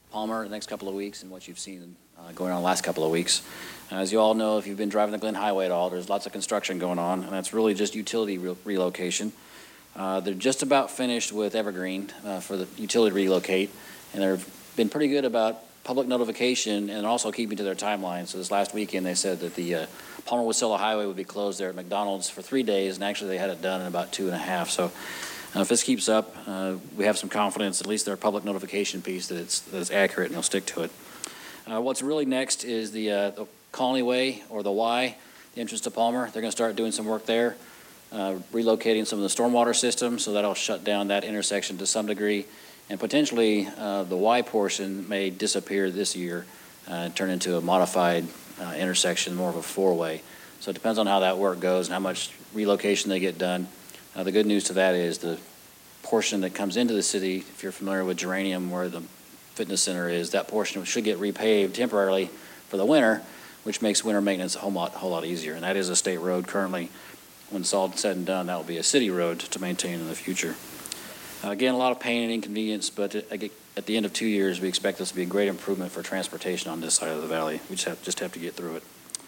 Palmer the next couple of weeks and what you've seen going on the last couple of weeks. As you all know, if you've been driving the Glen Highway at all, there's lots of construction going on, and that's really just utility relocation. They're just about finished with Evergreen for the utility relocate, and they've been pretty good about public notification and also keeping to their timeline. So this last weekend they said that the Palmer-Wasilla Highway would be closed there at McDonald's for 3 days, and actually they had it done in about 2.5. So if this keeps up, we have some confidence, at least their public notification piece, that it's accurate and they'll stick to it. What's really next is the Colony Way, or the Y, the entrance to Palmer. They're going to start doing some work there, relocating some of the stormwater systems, so that'll shut down that intersection to some degree. And potentially the Y portion may disappear this year and turn into a modified intersection, more of a four-way. So it depends on how that work goes and how much relocation they get done. The good news to that is the portion that comes into the city, if you're familiar with Geranium, where the fitness center is, that portion should get repaved temporarily for the winter, which makes winter maintenance a whole lot easier. And that is a state road currently. When it's all said and done, that will be a city road to maintain in the future. Again, a lot of pain and inconvenience, but at the end of 2 years, we expect this to be a great improvement for transportation on this side of the valley. We just have to get through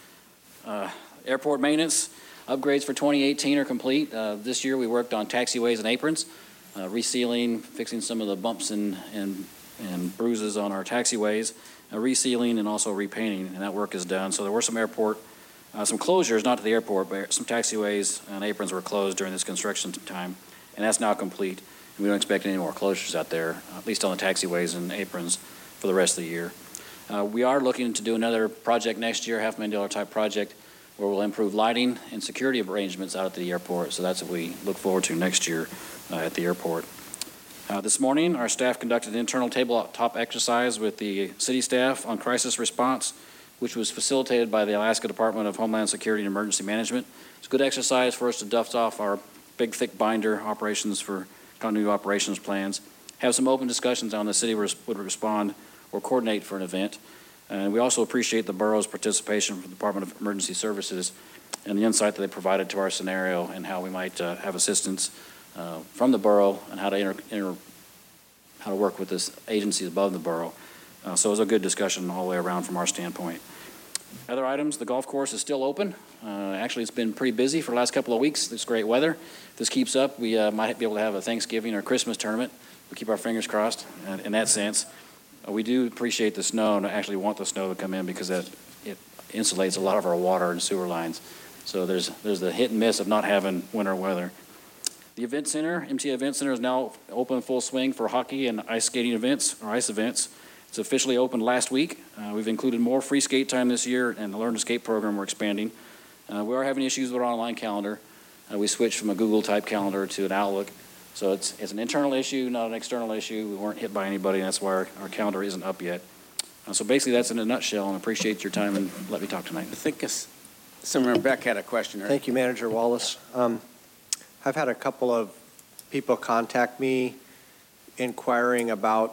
it. Airport maintenance. Upgrades for 2018 are complete. This year we worked on taxiways and aprons, resealing, fixing some of the bumps and bruises on our taxiways, resealing and also repainting, and that work is done. So there were some some closures, not to the airport, but some taxiways and aprons were closed during this construction time, and that's now complete. And we don't expect any more closures out there, at least on the taxiways and aprons, for the rest of the year. We are looking to do another project next year, $500,000 type project, where we'll improve lighting and security arrangements out at the airport. So that's what we look forward to next year at the airport. This morning, our staff conducted an internal tabletop exercise with the city staff on crisis response, which was facilitated by the Alaska Department of Homeland Security and Emergency Management. It's a good exercise for us to dust off our big, thick binder operations for continuity operations plans, have some open discussions on the city would respond or coordinate for an event. And we also appreciate the borough's participation from the Department of Emergency Services and the insight that they provided to our scenario and how we might have assistance from the borough and how to work with this agencies above the borough. So it was a good discussion all the way around from our standpoint. Other items, the golf course is still open. Actually, it's been pretty busy for the last couple of weeks. It's great weather. If this keeps up, we might be able to have a Thanksgiving or Christmas tournament. We keep our fingers crossed in that sense. We do appreciate the snow and actually want the snow to come in because it insulates a lot of our water and sewer lines. So there's the hit and miss of not having winter weather. The event center, MTA Event Center, is now open full swing for hockey and ice skating events, or ice events. It's officially opened last week. We've included more free skate time this year, and the Learn to Skate program we're expanding. We are having issues with our online calendar. We switched from a Google type calendar to an Outlook. So it's an internal issue, not an external issue. We weren't hit by anybody, and that's why our calendar isn't up yet. So basically that's in a nutshell, and I appreciate your time and let me talk tonight. I think Senator Beck had a question. Right? Thank you, Manager Wallace. I've had a couple of people contact me inquiring about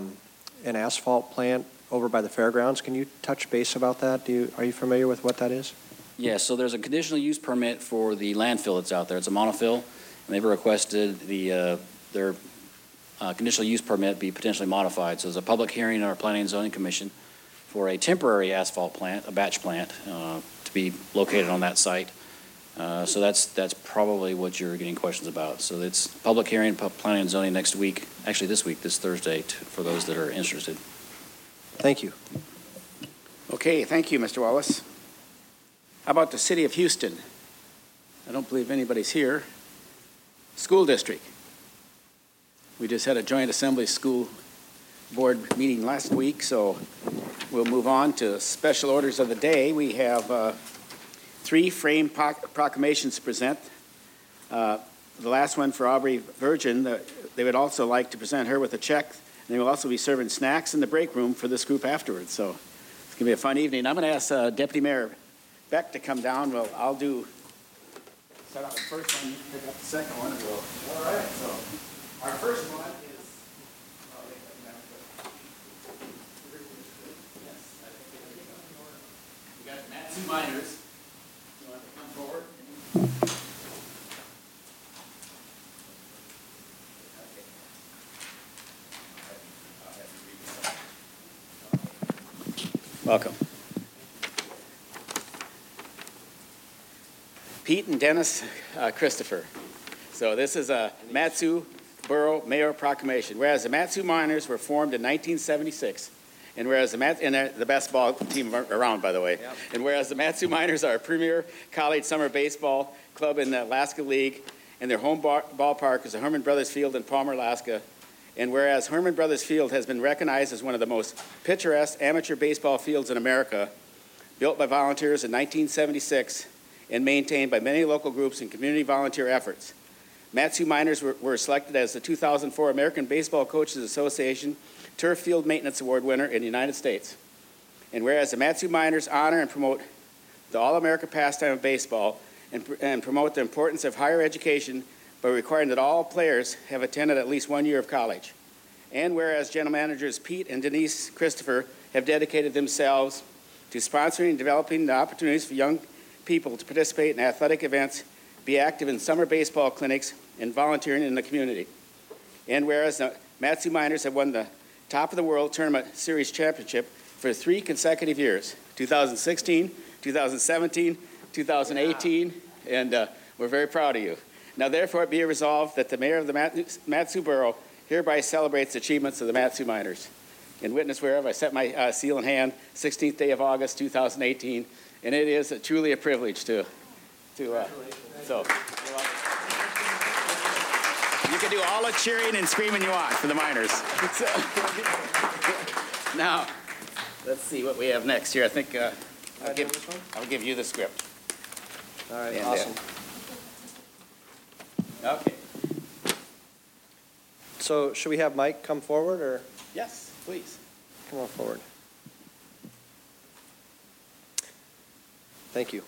an asphalt plant over by the fairgrounds. Can you touch base about that? Are you familiar with what that is? Yes, so there's a conditional use permit for the landfill that's out there. It's a monofill, and they've requested their conditional use permit be potentially modified. So there's a public hearing in our Planning and Zoning Commission for a temporary asphalt plant, a batch plant, to be located on that site. So that's probably what you're getting questions about. So it's public hearing, Planning and Zoning next week, actually this week, this Thursday, for those that are interested. Thank you. Okay, thank you, Mr. Wallace. How about the City of Houston? I don't believe anybody's here. School District. We just had a joint assembly school board meeting last week, so we'll move on to special orders of the day. We have 3 frame proclamations to present. The last one for Aubrey Virgin, they would also like to present her with a check, and they will also be serving snacks in the break room for this group afterwards. So it's going to be a fun evening. I'm going to ask Deputy Mayor Beck to come down. Well, I'll set up the first one, you pick up the second one, and all right, so our first one is, we got Matt Two Miners. You want to come forward? Okay. Welcome. Pete and Dennis Christopher. So this is a Mat-Su Borough Mayor Proclamation. Whereas the Mat-Su Miners were formed in 1976, and whereas and they're the best ball team around, by the way. Yep. And whereas the Mat-Su Miners are a premier college summer baseball club in the Alaska League, and their home ballpark is the Herman Brothers Field in Palmer, Alaska. And whereas Herman Brothers Field has been recognized as one of the most picturesque amateur baseball fields in America, built by volunteers in 1976 and maintained by many local groups and community volunteer efforts. Mat-Su Miners were selected as the 2004 American Baseball Coaches Association Turf Field Maintenance Award winner in the United States. And whereas the Mat-Su Miners honor and promote the all-America pastime of baseball and promote the importance of higher education by requiring that all players have attended at least 1 year of college. And whereas General Managers Pete and Denise Christopher have dedicated themselves to sponsoring and developing the opportunities for young people to participate in athletic events, be active in summer baseball clinics, and volunteering in the community. And whereas the Mat-Su Miners have won the Top of the World Tournament Series Championship for 3 consecutive years, 2016, 2017, 2018, and we're very proud of you. Now therefore it be resolved that the Mayor of the Mat-Su Borough hereby celebrates the achievements of the Mat-Su Miners. In witness whereof I set my seal in hand, 16th day of August, 2018, and it is truly a privilege to so. You can do all the cheering and screaming you want for the Miners. So, now, let's see what we have next here. I think I'll give you the script. All right, And, awesome. Okay. So should we have Mike come forward, or Yes, please. come on forward? Thank you.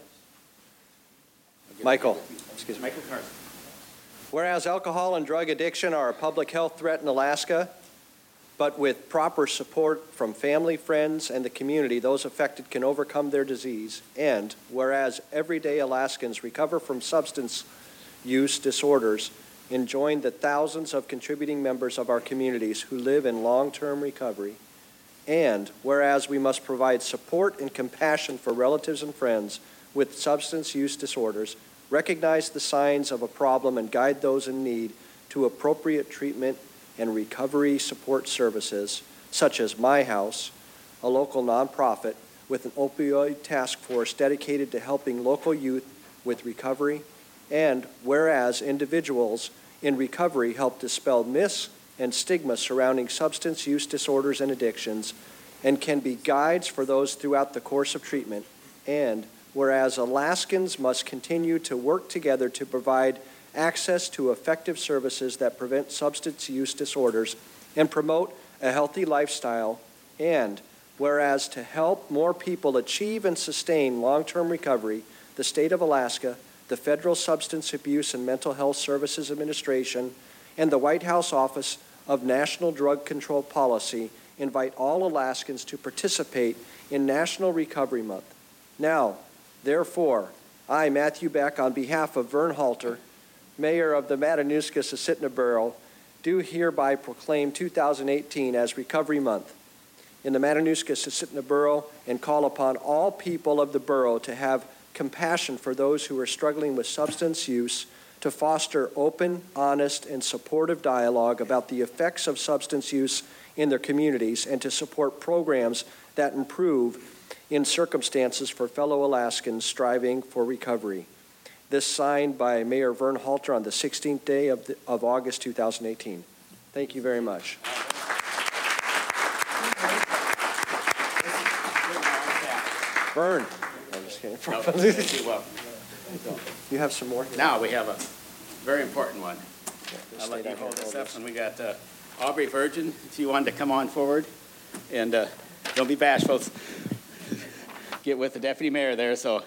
Michael, excuse me. Michael Carson. Whereas alcohol and drug addiction are a public health threat in Alaska, but with proper support from family, friends, and the community, those affected can overcome their disease. And whereas everyday Alaskans recover from substance use disorders and join the thousands of contributing members of our communities who live in long-term recovery. And whereas we must provide support and compassion for relatives and friends with substance use disorders, recognize the signs of a problem and guide those in need to appropriate treatment and recovery support services, such as My House, a local nonprofit with an opioid task force dedicated to helping local youth with recovery. And whereas individuals in recovery help dispel myths and stigma surrounding substance use disorders and addictions, and can be guides for those throughout the course of treatment. And whereas Alaskans must continue to work together to provide access to effective services that prevent substance use disorders and promote a healthy lifestyle. And whereas to help more people achieve and sustain long-term recovery, the state of Alaska, the Federal Substance Abuse and Mental Health Services Administration, and the White House Office of National Drug Control Policy invite all Alaskans to participate in National Recovery Month. Now, therefore, I, Matthew Beck, on behalf of Vern Halter, Mayor of the Matanuska-Susitna Borough, do hereby proclaim 2018 as Recovery Month in the Matanuska-Susitna Borough and call upon all people of the borough to have compassion for those who are struggling with substance use, to foster open, honest, and supportive dialogue about the effects of substance use in their communities, and to support programs that improve in circumstances for fellow Alaskans striving for recovery. This signed by Mayor Vern Halter on the 16th day of August 2018. Thank you very much. Vern. I'm just kidding. You have some more here? Now we have a very important one. Just I'll let stay you down hold here this and up, and we got Aubrey Virgin, if you wanted to come on forward. And don't be bashful. Get with the deputy mayor there. So,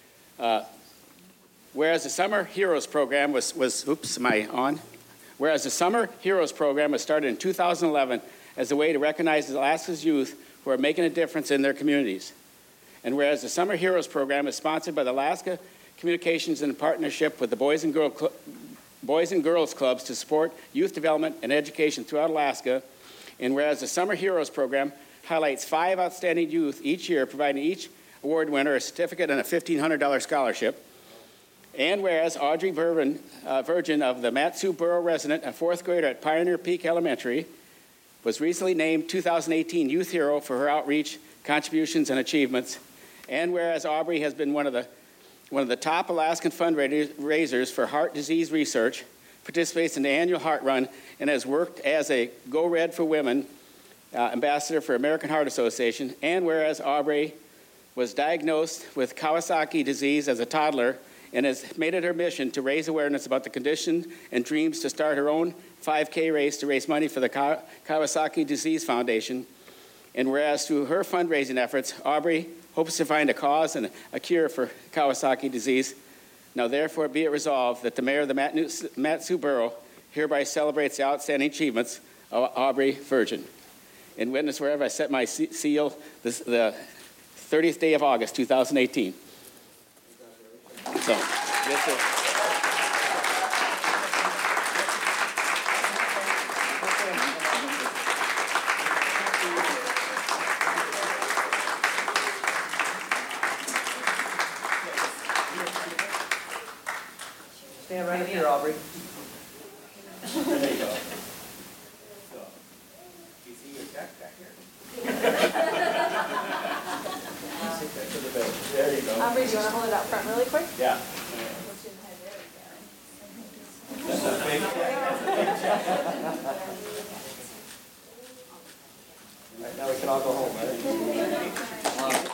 whereas the Summer Heroes program oops, am I on? Whereas the Summer Heroes program was started in 2011 as a way to recognize Alaska's youth who are making a difference in their communities. And whereas the Summer Heroes program is sponsored by the Alaska Communications in partnership with the Boys and Girls Clubs to support youth development and education throughout Alaska. And whereas the Summer Heroes program highlights 5 outstanding youth each year, providing each award winner a certificate and a $1,500 scholarship. And whereas Audrey Virgin of the Mat-Su Borough resident, a 4th grader at Pioneer Peak Elementary, was recently named 2018 Youth Hero for her outreach, contributions, and achievements. And whereas Aubrey has been one of the top Alaskan fundraisers for heart disease research, participates in the annual Heart Run, and has worked as a Go Red for Women ambassador for American Heart Association. And whereas Aubrey was diagnosed with Kawasaki disease as a toddler and has made it her mission to raise awareness about the condition and dreams to start her own 5K race to raise money for the Kawasaki Disease Foundation. And whereas through her fundraising efforts, Aubrey hopes to find a cause and a cure for Kawasaki disease. Now therefore be it resolved that the mayor of the Mat-Su Borough hereby celebrates the outstanding achievements of Aubrey Virgin. In witness whereof I set my seal the 30th day of August, 2018. So, yes, sir. Stand right here, Aubrey. There you go. So, you see your check back here? There you go. Aubrey, do you want to hold it out front really quick? Yeah. Right, now we can all go home, right?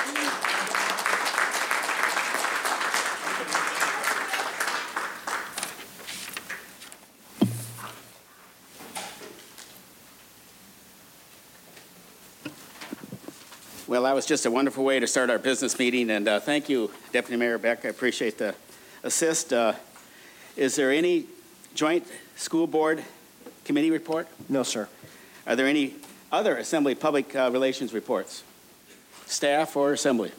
Well, that was just a wonderful way to start our business meeting, and thank you, Deputy Mayor Beck. I appreciate the assist. Is there any joint school board committee report? No, sir. Are there any other Assembly public relations reports? Staff or Assembly?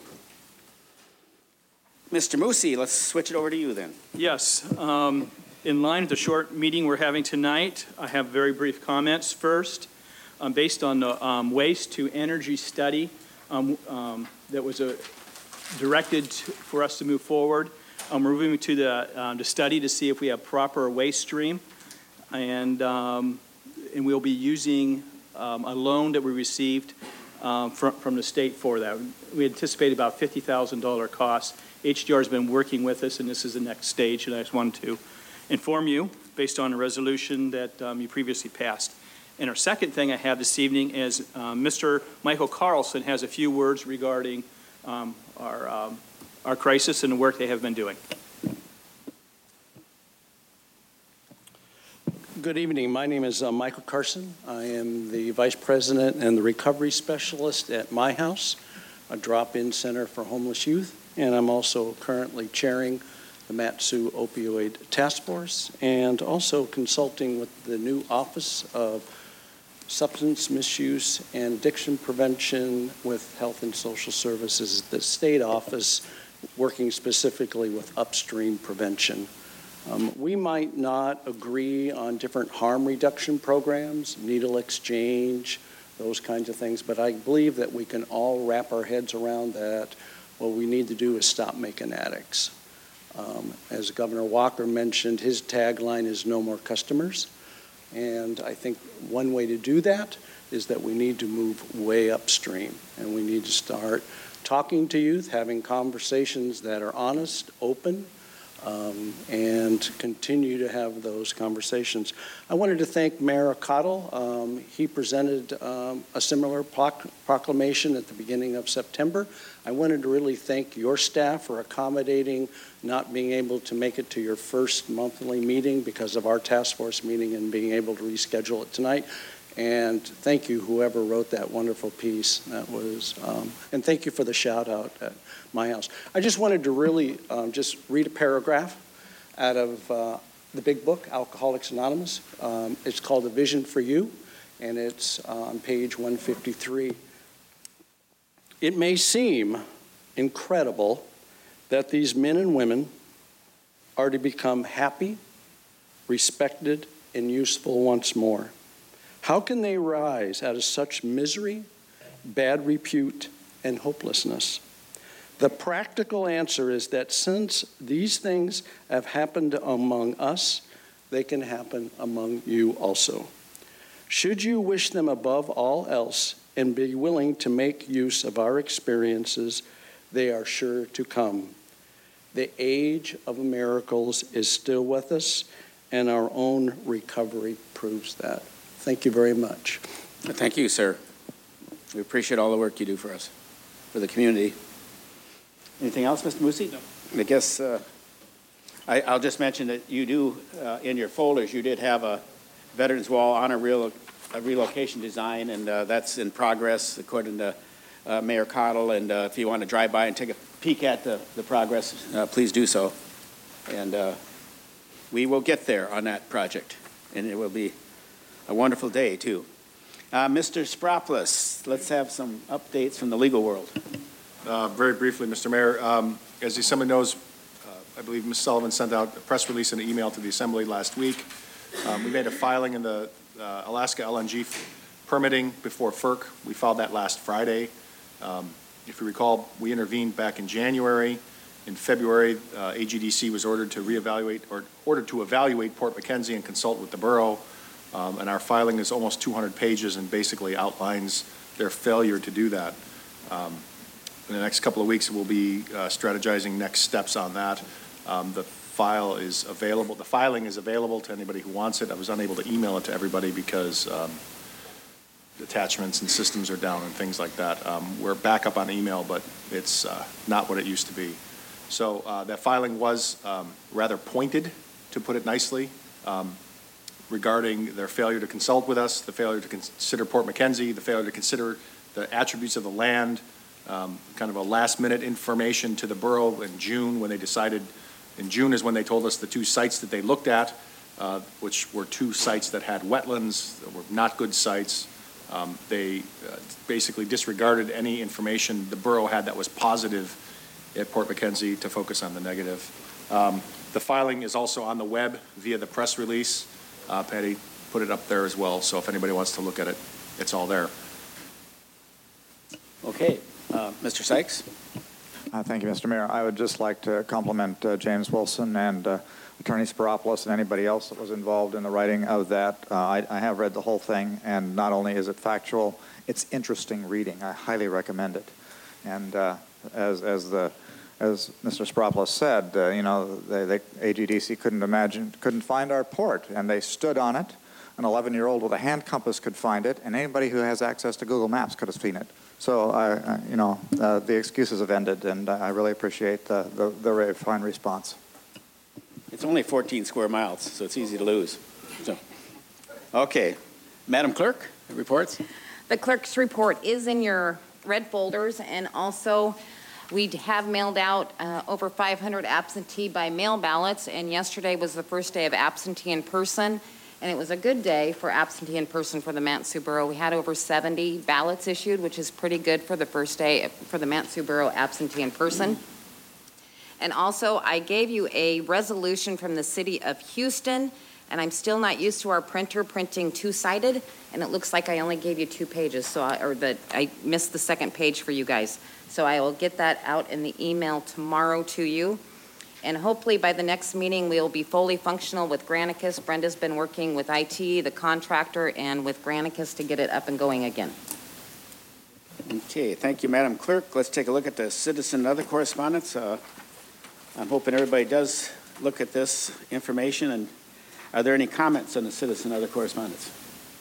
Mr. Musi, let's switch it over to you then. Yes. In line with the short meeting we're having tonight, I have very brief comments. First, based on the waste to energy study that was directed for us to move forward, we're moving to the study to see if we have proper waste stream, and we'll be using a loan that we received from the state for that. We anticipate about $50,000 cost. HDR has been working with us, and this is the next stage, and I just wanted to inform you based on a resolution that you previously passed. And our second thing I have this evening is Mr. Michael Carlson has a few words regarding our crisis and the work they have been doing. Good evening. My name is Michael Carson. I am the Vice President and the Recovery Specialist at My House, a drop-in center for homeless youth. And I'm also currently chairing the Mat-Su Opioid Task Force and also consulting with the new Office of Substance Misuse and Addiction Prevention with Health and Social Services, the state office working specifically with upstream prevention. We might not agree on different harm reduction programs, needle exchange, those kinds of things, but I believe that we can all wrap our heads around that. What we need to do is stop making addicts. As Governor Walker mentioned, his tagline is no more customers. And I think one way to do that is that we need to move way upstream, and we need to start talking to youth, having conversations that are honest, open, and continue to have those conversations. I wanted to thank Mayor Cottle. He presented a similar proclamation at the beginning of September. I wanted to really thank your staff for accommodating not being able to make it to your first monthly meeting because of our task force meeting and being able to reschedule it tonight. And thank you, whoever wrote that wonderful piece. That was, and thank you for the shout out at My House. I just wanted to really just read a paragraph out of the big book, Alcoholics Anonymous. It's called A Vision for You, and it's on page 153. It may seem incredible that these men and women are to become happy, respected, and useful once more. How can they rise out of such misery bad repute, and hopelessness. The practical answer is that since these things have happened among us, they can happen among you also. Should you wish them above all else and be willing to make use of our experiences, they are sure to come. The age of miracles is still with us, and our own recovery proves that. Thank you very much. Thank you, sir. We appreciate all the work you do for us, for the community. Anything else, Mr. Musi? No. I guess I'll just mention that you do, in your folders, you did have a Veterans Wall on a relocation design, and that's in progress according to Mayor Cottle. And if you want to drive by and take a peek at the progress, please do so. And we will get there on that project, and it will be a wonderful day, too. Mr. Spropoulos, let's have some updates from the legal world. Very briefly, Mr. Mayor, as the Assembly knows, I believe Ms. Sullivan sent out a press release and an email to the Assembly last week. We made a filing in the Alaska LNG permitting before FERC. We filed that last Friday. If you recall, we intervened back in January. In February, AGDC was ordered to evaluate Port McKenzie and consult with the borough. And our filing is almost 200 pages and basically outlines their failure to do that. In the next couple of weeks, we'll be strategizing next steps on that. The filing is available to anybody who wants it. I was unable to email it to everybody because attachments and systems are down and things like that. We're back up on email, but it's not what it used to be. So that filing was rather pointed, to put it nicely, regarding their failure to consult with us, the failure to consider Port McKenzie, the failure to consider the attributes of the land, kind of a last-minute information to the borough in June when they decided. In June is when they told us the two sites that they looked at, which were two sites that had wetlands, that were not good sites. They basically disregarded any information the borough had that was positive at Port McKenzie to focus on the negative. The filing is also on the web via the press release. Patty put it up there as well, so if anybody wants to look at it, it's all there. Okay, Mr. Sykes? Thank you, Mr. Mayor. I would just like to compliment James Wilson and Attorney Spropoulos and anybody else that was involved in the writing of that. I have read the whole thing, and not only is it factual, it's interesting reading. I highly recommend it. And as Mr. Spropoulos said, AGDC couldn't find our port, and they stood on it. An 11-year-old with a hand compass could find it, and anybody who has access to Google Maps could have seen it. So, the excuses have ended, and I really appreciate the very fine response. It's only 14 square miles, so it's easy to lose. So, okay. Madam Clerk, reports? The clerk's report is in your red folders, and also we have mailed out over 500 absentee by mail ballots, and yesterday was the first day of absentee in person. And it was a good day for absentee in person for the Mat-Su Borough. We had over 70 ballots issued, which is pretty good for the first day for the Mat-Su Borough absentee in person. And also, I gave you a resolution from the city of Houston, and I'm still not used to our printer printing two-sided, and it looks like I only gave you 2 pages, so I missed the second page for you guys. So I will get that out in the email tomorrow to you. And hopefully by the next meeting, we'll be fully functional with Granicus. Brenda's been working with IT, the contractor, and with Granicus to get it up and going again. Okay, thank you, Madam Clerk. Let's take a look at the citizen and other correspondence. I'm hoping everybody does look at this information. And are there any comments on the citizen and other correspondence?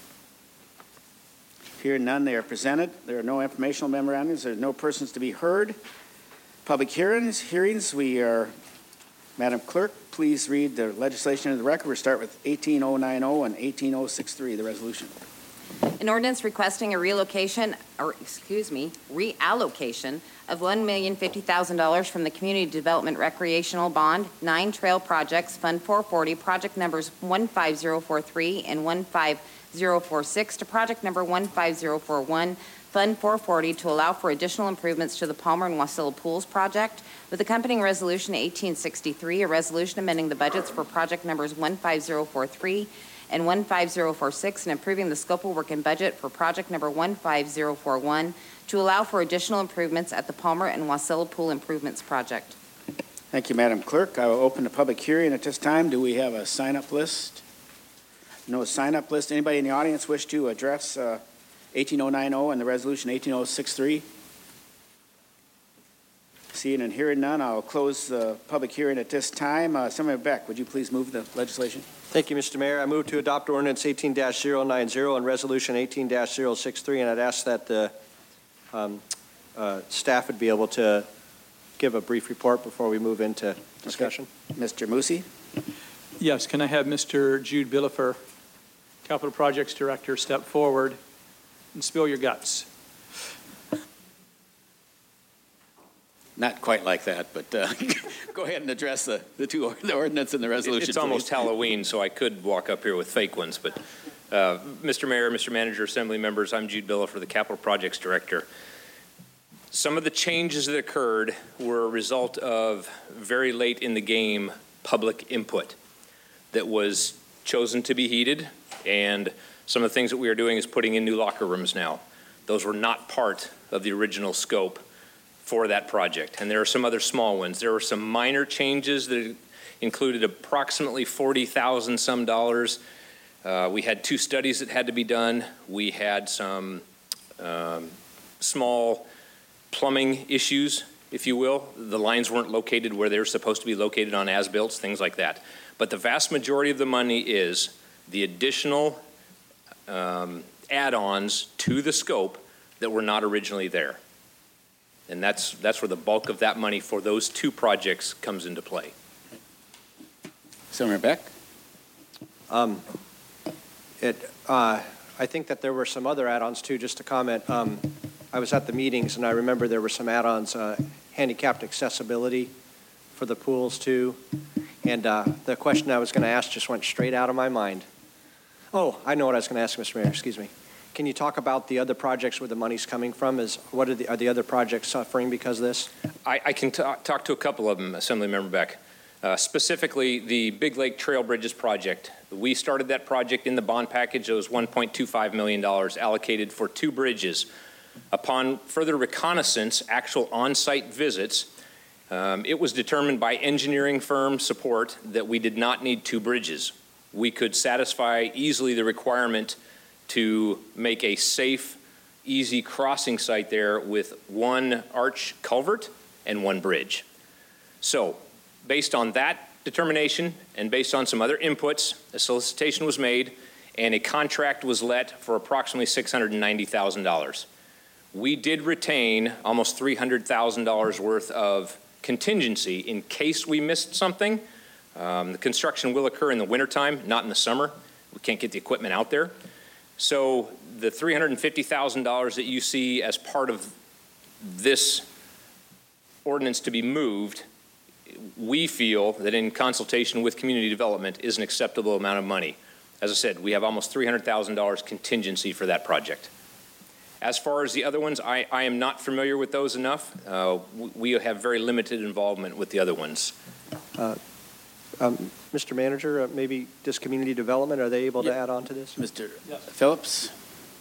Hearing none, they are presented. There are no informational memorandums. There are no persons to be heard. Public hearings, we are... Madam Clerk, please read the legislation into the record. We'll start with 18090 and 18063, the resolution. An ordinance requesting a reallocation of $1,050,000 from the Community Development Recreational Bond, 9 Trail Projects, Fund 440, project numbers 15043 and 15046 to project number 15041, Fund 440, to allow for additional improvements to the Palmer and Wasilla Pools project, with accompanying resolution 1863, a resolution amending the budgets for project numbers 15043 and 15046, and approving the scope of work and budget for project number 15041 to allow for additional improvements at the Palmer and Wasilla Pool Improvements Project. Thank you, Madam Clerk. I will open the public hearing at this time. Do we have a sign-up list? No sign-up list. Anybody in the audience wish to address 18090 and the resolution 18063? Seeing and hearing none, I'll close the public hearing at this time. Senator Beck, would you please move the legislation? Thank you, Mr. Mayor. I move to adopt ordinance 18-090 and resolution 18-063, and I'd ask that the staff would be able to give a brief report before we move into discussion. Okay. Mr. Musi? Yes, can I have Mr. Jude Billafer, Capital Projects Director, step forward and spill your guts? Not quite like that, but go ahead and address the ordinance and the resolution. It's almost Halloween, so I could walk up here with fake ones. But Mr. Mayor, Mr. Manager, Assembly members, I'm Jude Billafer, the Capital Projects Director. Some of the changes that occurred were a result of very late in the game public input that was chosen to be heeded, and some of the things that we are doing is putting in new locker rooms now. Those were not part of the original scope for that project. And there are some other small ones. There were some minor changes that included approximately $40,000 some dollars. We had 2 studies that had to be done. We had some small plumbing issues, if you will. The lines weren't located where they were supposed to be located on as-built, things like that. But the vast majority of the money is the additional add-ons to the scope that were not originally there. And that's where the bulk of that money for those 2 projects comes into play. Senator Beck? I think that there were some other add-ons too, just to comment. I was at the meetings and I remember there were some add-ons, handicapped accessibility for the pools too. And the question I was going to ask just went straight out of my mind. Oh, I know what I was going to ask, Mr. Mayor, excuse me. Can you talk about the other projects where the money's coming from? Are the other projects suffering because of this? I can talk to a couple of them, Assemblymember Beck. Specifically, the Big Lake Trail Bridges project. We started that project in the bond package. It was $1.25 million allocated for 2 bridges. Upon further reconnaissance, actual on-site visits, it was determined by engineering firm support that we did not need 2 bridges. We could satisfy easily the requirement to make a safe, easy crossing site there with 1 arch culvert and 1 bridge. So, based on that determination and based on some other inputs, a solicitation was made and a contract was let for approximately $690,000. We did retain almost $300,000 worth of contingency in case we missed something. The construction will occur in the wintertime, not in the summer. We can't get the equipment out there. So the $350,000 that you see as part of this ordinance to be moved, we feel that in consultation with community development is an acceptable amount of money. As I said, we have almost $300,000 contingency for that project. As far as the other ones, I am not familiar with those enough. We have very limited involvement with the other ones. Mr. Manager, maybe just community development, are they able to add on to this? Mr. Phillips?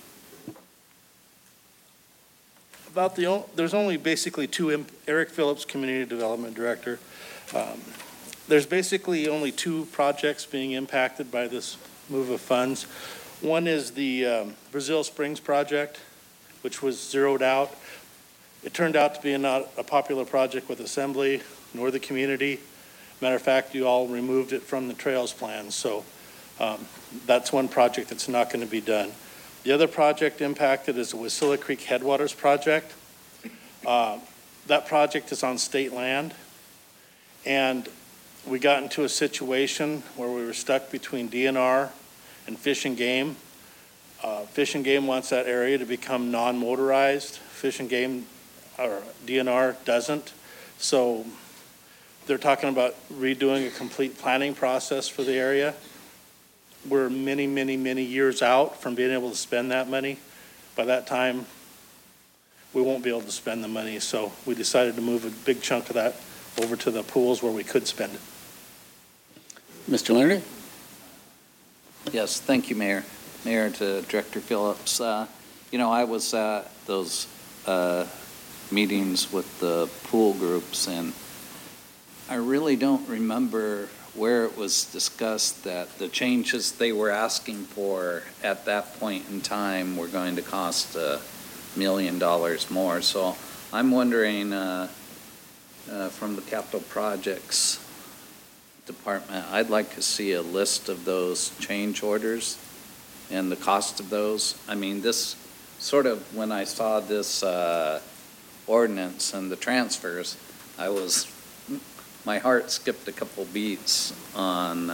There's only basically 2, Eric Phillips, Community Development Director. There's basically only 2 projects being impacted by this move of funds. One is the Brazil Springs project, which was zeroed out. It turned out to be not a popular project with Assembly nor the community. Matter of fact, you all removed it from the trails plan, so that's one project that's not going to be done. The other project impacted is the Wasilla Creek Headwaters project. That project is on state land, and we got into a situation where we were stuck between DNR and Fish and Game. Fish and Game wants that area to become non-motorized. Fish and Game, or DNR, doesn't. So they're talking about redoing a complete planning process for the area. We're many, many, many years out from being able to spend that money. By that time, we won't be able to spend the money. So we decided to move a big chunk of that over to the pools where we could spend it. Mr. Leonard? Yes, thank you, Mayor. Mayor to Director Phillips. I was at those meetings with the pool groups, and I really don't remember where it was discussed that the changes they were asking for at that point in time were going to cost $1 million more. So I'm wondering, from the Capital Projects Department, I'd like to see a list of those change orders and the cost of those. I mean, this sort of, when I saw this ordinance and the transfers, my heart skipped a couple beats on,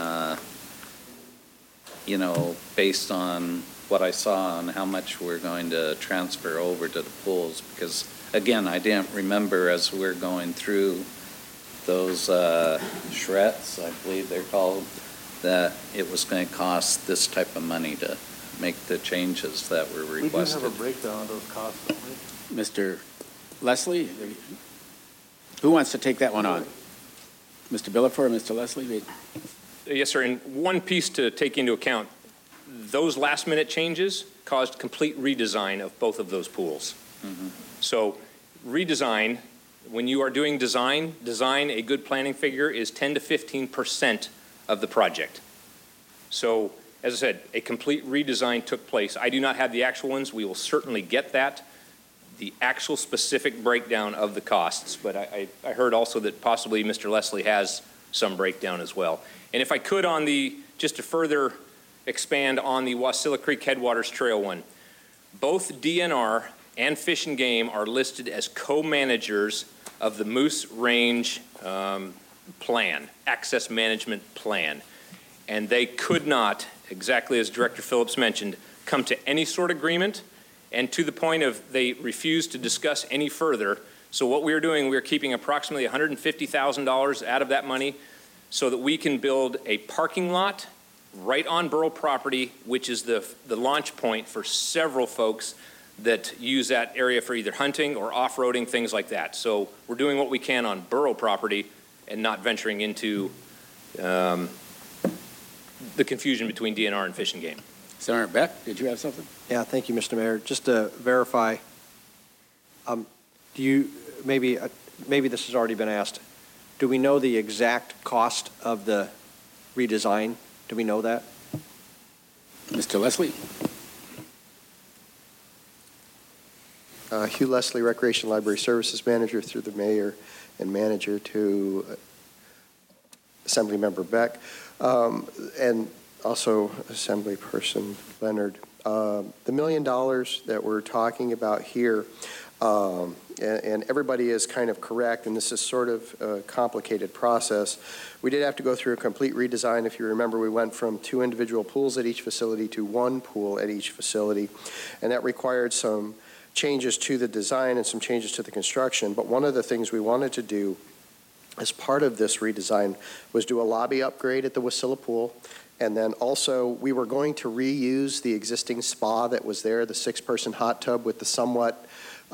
based on what I saw and how much we're going to transfer over to the pools. Because, again, I didn't remember as we're going through those charrettes, I believe they're called, that it was going to cost this type of money to make the changes that were requested. We do have a breakdown of those costs, don't we? Mr. Leslie, who wants to take that one on? Mr. Billiford or Mr. Leslie? Yes, sir. And one piece to take into account, those last-minute changes caused complete redesign of both of those pools. Mm-hmm. So redesign, when you are doing design, a good planning figure is 10 to 15% of the project. So, as I said, a complete redesign took place. I do not have the actual ones. We will certainly get that, the actual specific breakdown of the costs. But I heard also that possibly Mr. Leslie has some breakdown as well. And if I could just to further expand on the Wasilla Creek Headwaters Trail one, both DNR and Fish and Game are listed as co-managers of the Moose Range plan, access management plan. And they could not, exactly as Director Phillips mentioned, come to any sort of agreement, and to the point of they refused to discuss any further. So what we are doing, we are keeping approximately $150,000 out of that money so that we can build a parking lot right on borough property, which is the launch point for several folks that use that area for either hunting or off-roading, things like that. So we're doing what we can on borough property and not venturing into the confusion between DNR and Fish and Game. Senator Beck, did you have something? Yeah, thank you, Mr. Mayor. Just to verify, maybe this has already been asked, do we know the exact cost of the redesign? Do we know that? Mr. Leslie? Hugh Leslie, Recreation Library Services Manager, through the Mayor and Manager to Assemblymember Beck, and also Assemblyperson Leonard. The $1 million that we're talking about here, and everybody is kind of correct, and this is sort of a complicated process. We did have to go through a complete redesign. If you remember, we went from 2 individual pools at each facility to 1 pool at each facility, and that required some changes to the design and some changes to the construction. But one of the things we wanted to do as part of this redesign was do a lobby upgrade at the Wasilla Pool. And then also we were going to reuse the existing spa that was there, the 6-person hot tub with the somewhat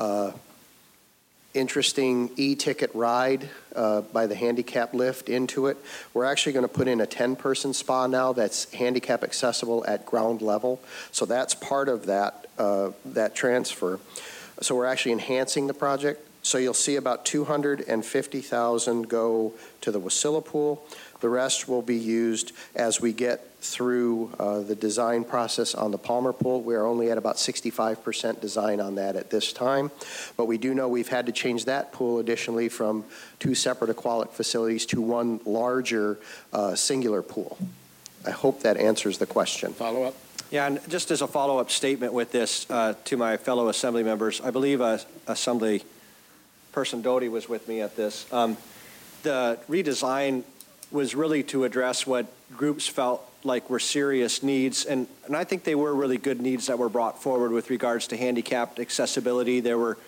interesting e-ticket ride by the handicap lift into it. We're actually going to put in a 10-person spa now that's handicap accessible at ground level. So that's part of that transfer. So we're actually enhancing the project. So you'll see about $250,000 go to the Wasilla Pool. The rest will be used as we get through the design process on the Palmer Pool. We're only at about 65% design on that at this time. But we do know we've had to change that pool additionally from 2 separate aquatic facilities to 1 larger singular pool. I hope that answers the question. Follow up? Yeah, and just as a follow-up statement with this to my fellow Assembly members, I believe Assembly Person Doty was with me at this. The redesign was really to address what groups felt like were serious needs, and I think they were really good needs that were brought forward with regards to handicapped accessibility. There were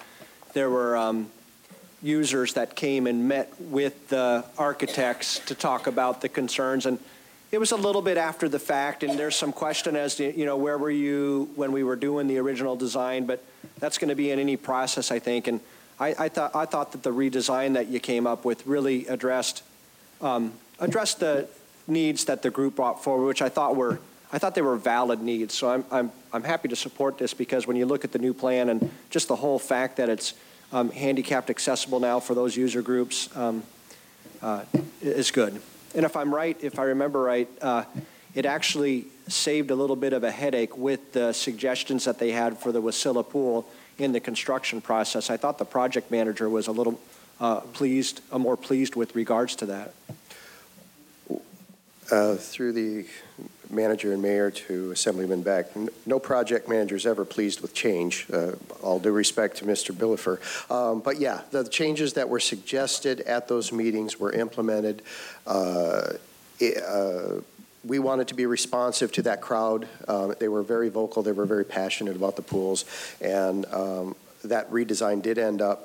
users that came and met with the architects to talk about the concerns, and it was a little bit after the fact, and there's some question as to, where were you when we were doing the original design, but that's going to be in any process, I think, and I thought that the redesign that you came up with really addressed the needs that the group brought forward, which I thought were I thought they were valid needs. So I'm happy to support this because when you look at the new plan and just the whole fact that it's handicapped accessible now for those user groups is good. And if I'm right, if I remember right, it actually saved a little bit of a headache with the suggestions that they had for the Wasilla pool in the construction process. I thought the project manager was a little more pleased with regards to that. Through the manager and mayor to Assemblyman Beck, no project manager is ever pleased with change, all due respect to Mr. Billefer. But yeah, the changes that were suggested at those meetings were implemented. We wanted to be responsive to that crowd. They were very vocal. They were very passionate about the pools. And that redesign did end up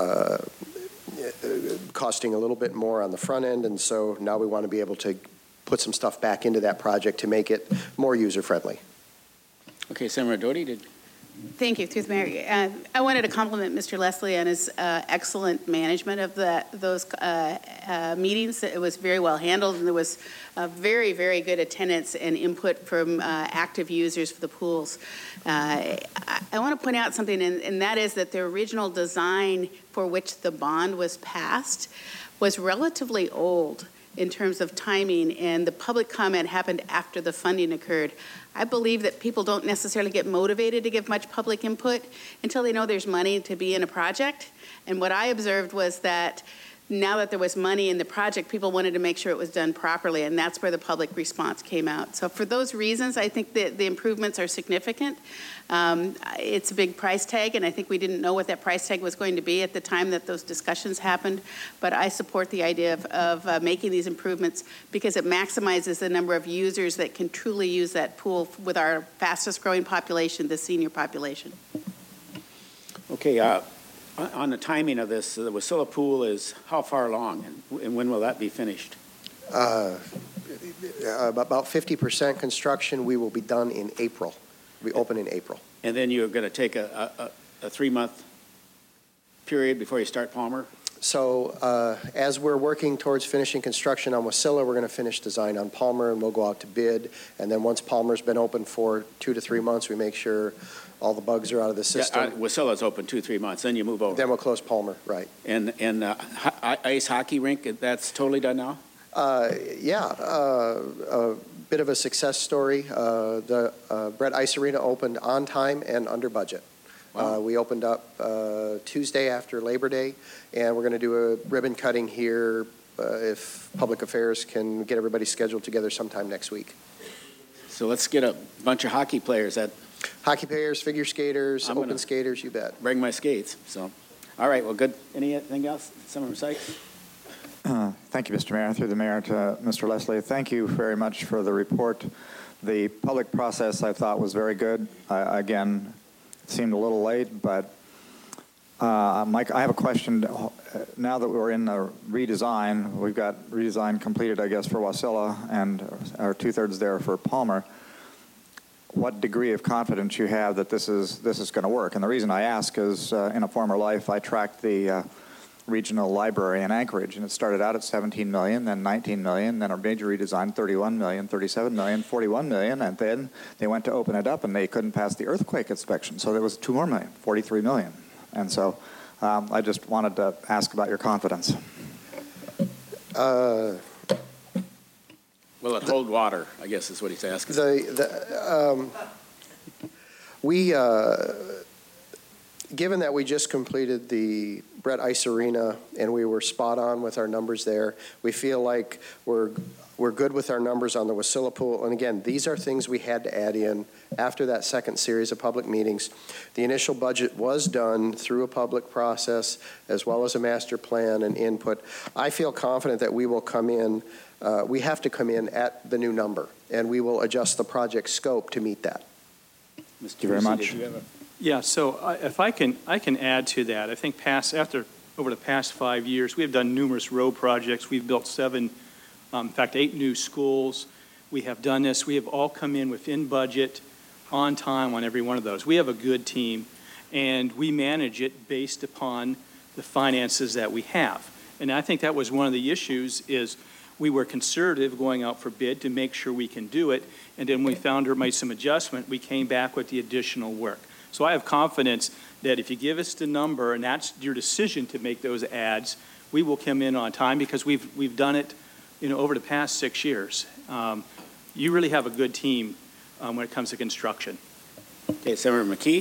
costing a little bit more on the front end. And so now we want to be able to put some stuff back into that project to make it more user-friendly. Okay, Senator Doty, Thank you, through the mayor. I wanted to compliment Mr. Leslie on his excellent management of those meetings. It was very well handled, and there was very, very good attendance and input from active users for the pools. I want to point out something, and that is that the original design for which the bond was passed was relatively old in terms of timing, and the public comment happened after the funding occurred. I believe that people don't necessarily get motivated to give much public input until they know there's money to be in a project. And what I observed was that now that there was money in the project, people wanted to make sure it was done properly, and that's where the public response came out. So for those reasons, I think that the improvements are significant. It's a big price tag, and I think we didn't know what that price tag was going to be at the time that those discussions happened. But I support the idea of making these improvements because it maximizes the number of users that can truly use that pool with our fastest growing population, the senior population. okay, on the timing of this, the Wasilla pool is how far along, and when will that be finished? About 50% construction. We will be done in April. We open in April. And then you're going to take a 3-month period before you start Palmer? So as we're working towards finishing construction on Wasilla, we're going to finish design on Palmer, and we'll go out to bid. And then once Palmer's been open for 2 to 3 months, we make sure all the bugs are out of the system. Yeah, Wasilla's open 2-3 months, then you move over. Then we'll close Palmer, right. And ice hockey rink, that's totally done now? Yeah, a bit of a success story. The Brett Ice Arena opened on time and under budget. Wow. We opened up Tuesday after Labor Day, and we're going to do a ribbon cutting here if Public Affairs can get everybody scheduled together sometime next week. So let's get a bunch of hockey players. Hockey players, figure skaters, open skaters, you bet. Bring my skates. So, all right, well, good. Anything else? Senator Sykes? Thank you, Mr. Mayor. Through the mayor to Mr. Leslie, thank you very much for the report. The public process, I thought, was very good. Again, it seemed a little late, but Mike, I have a question. Now that we're in the redesign, we've got redesign completed, I guess, for Wasilla and our 2/3 there for Palmer. What degree of confidence you have that this is going to work? And the reason I ask is, in a former life, I tracked the regional library in Anchorage, and it started out at $17 million, then $19 million, then a major redesign, $31 million, $37 million, $41 million, and then they went to open it up, and they couldn't pass the earthquake inspection, so there was $2 more million, $43 million. And so I just wanted to ask about your confidence. Will it hold water, I guess is what he's asking. Given that we just completed the Brett Ice Arena and we were spot on with our numbers there, we feel like we're good with our numbers on the Wasilla pool. And again, these are things we had to add in after that second series of public meetings. The initial budget was done through a public process as well as a master plan and input. I feel confident that we will come in, we have to come in at the new number, and we will adjust the project scope to meet that. Thank you very much. Yeah, so if I can add to that. I think over the past 5 years, we have done numerous road projects. We've built 8 new schools. We have done this. We have all come in within budget, on time on every one of those. We have a good team, and we manage it based upon the finances that we have. And I think that was one of the issues is we were conservative going out for bid to make sure we can do it, and then we found or made some adjustment, we came back with the additional work. So I have confidence that if you give us the number, and that's your decision to make those adds, we will come in on time because we've done it, over the past 6 years. You really have a good team when it comes to construction. Okay, Senator McKee?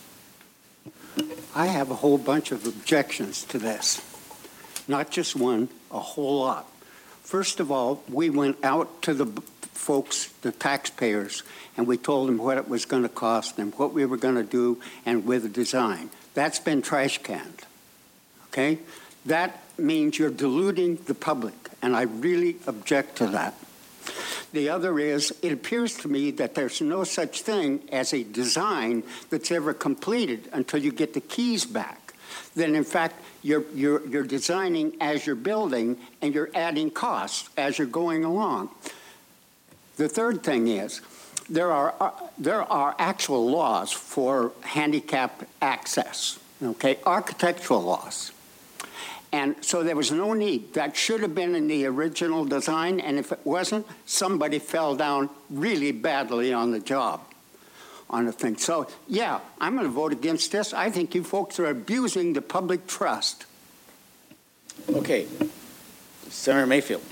I have a whole bunch of objections to this. Not just one, a whole lot. First of all, we went out to the folks, the taxpayers, and we told them what it was going to cost and what we were going to do and with the design. That's been trash canned, okay? That means you're diluting the public, and I really object to that. The other is, it appears to me that there's no such thing as a design that's ever completed until you get the keys back. Then, in fact, you're designing as you're building, and you're adding costs as you're going along. The third thing is, there are actual laws for handicap access, okay, architectural laws. And so there was no need. That should have been in the original design, and if it wasn't, somebody fell down really badly on the job, on the thing. So, yeah, I'm going to vote against this. I think you folks are abusing the public trust. Okay. Senator Mayfield.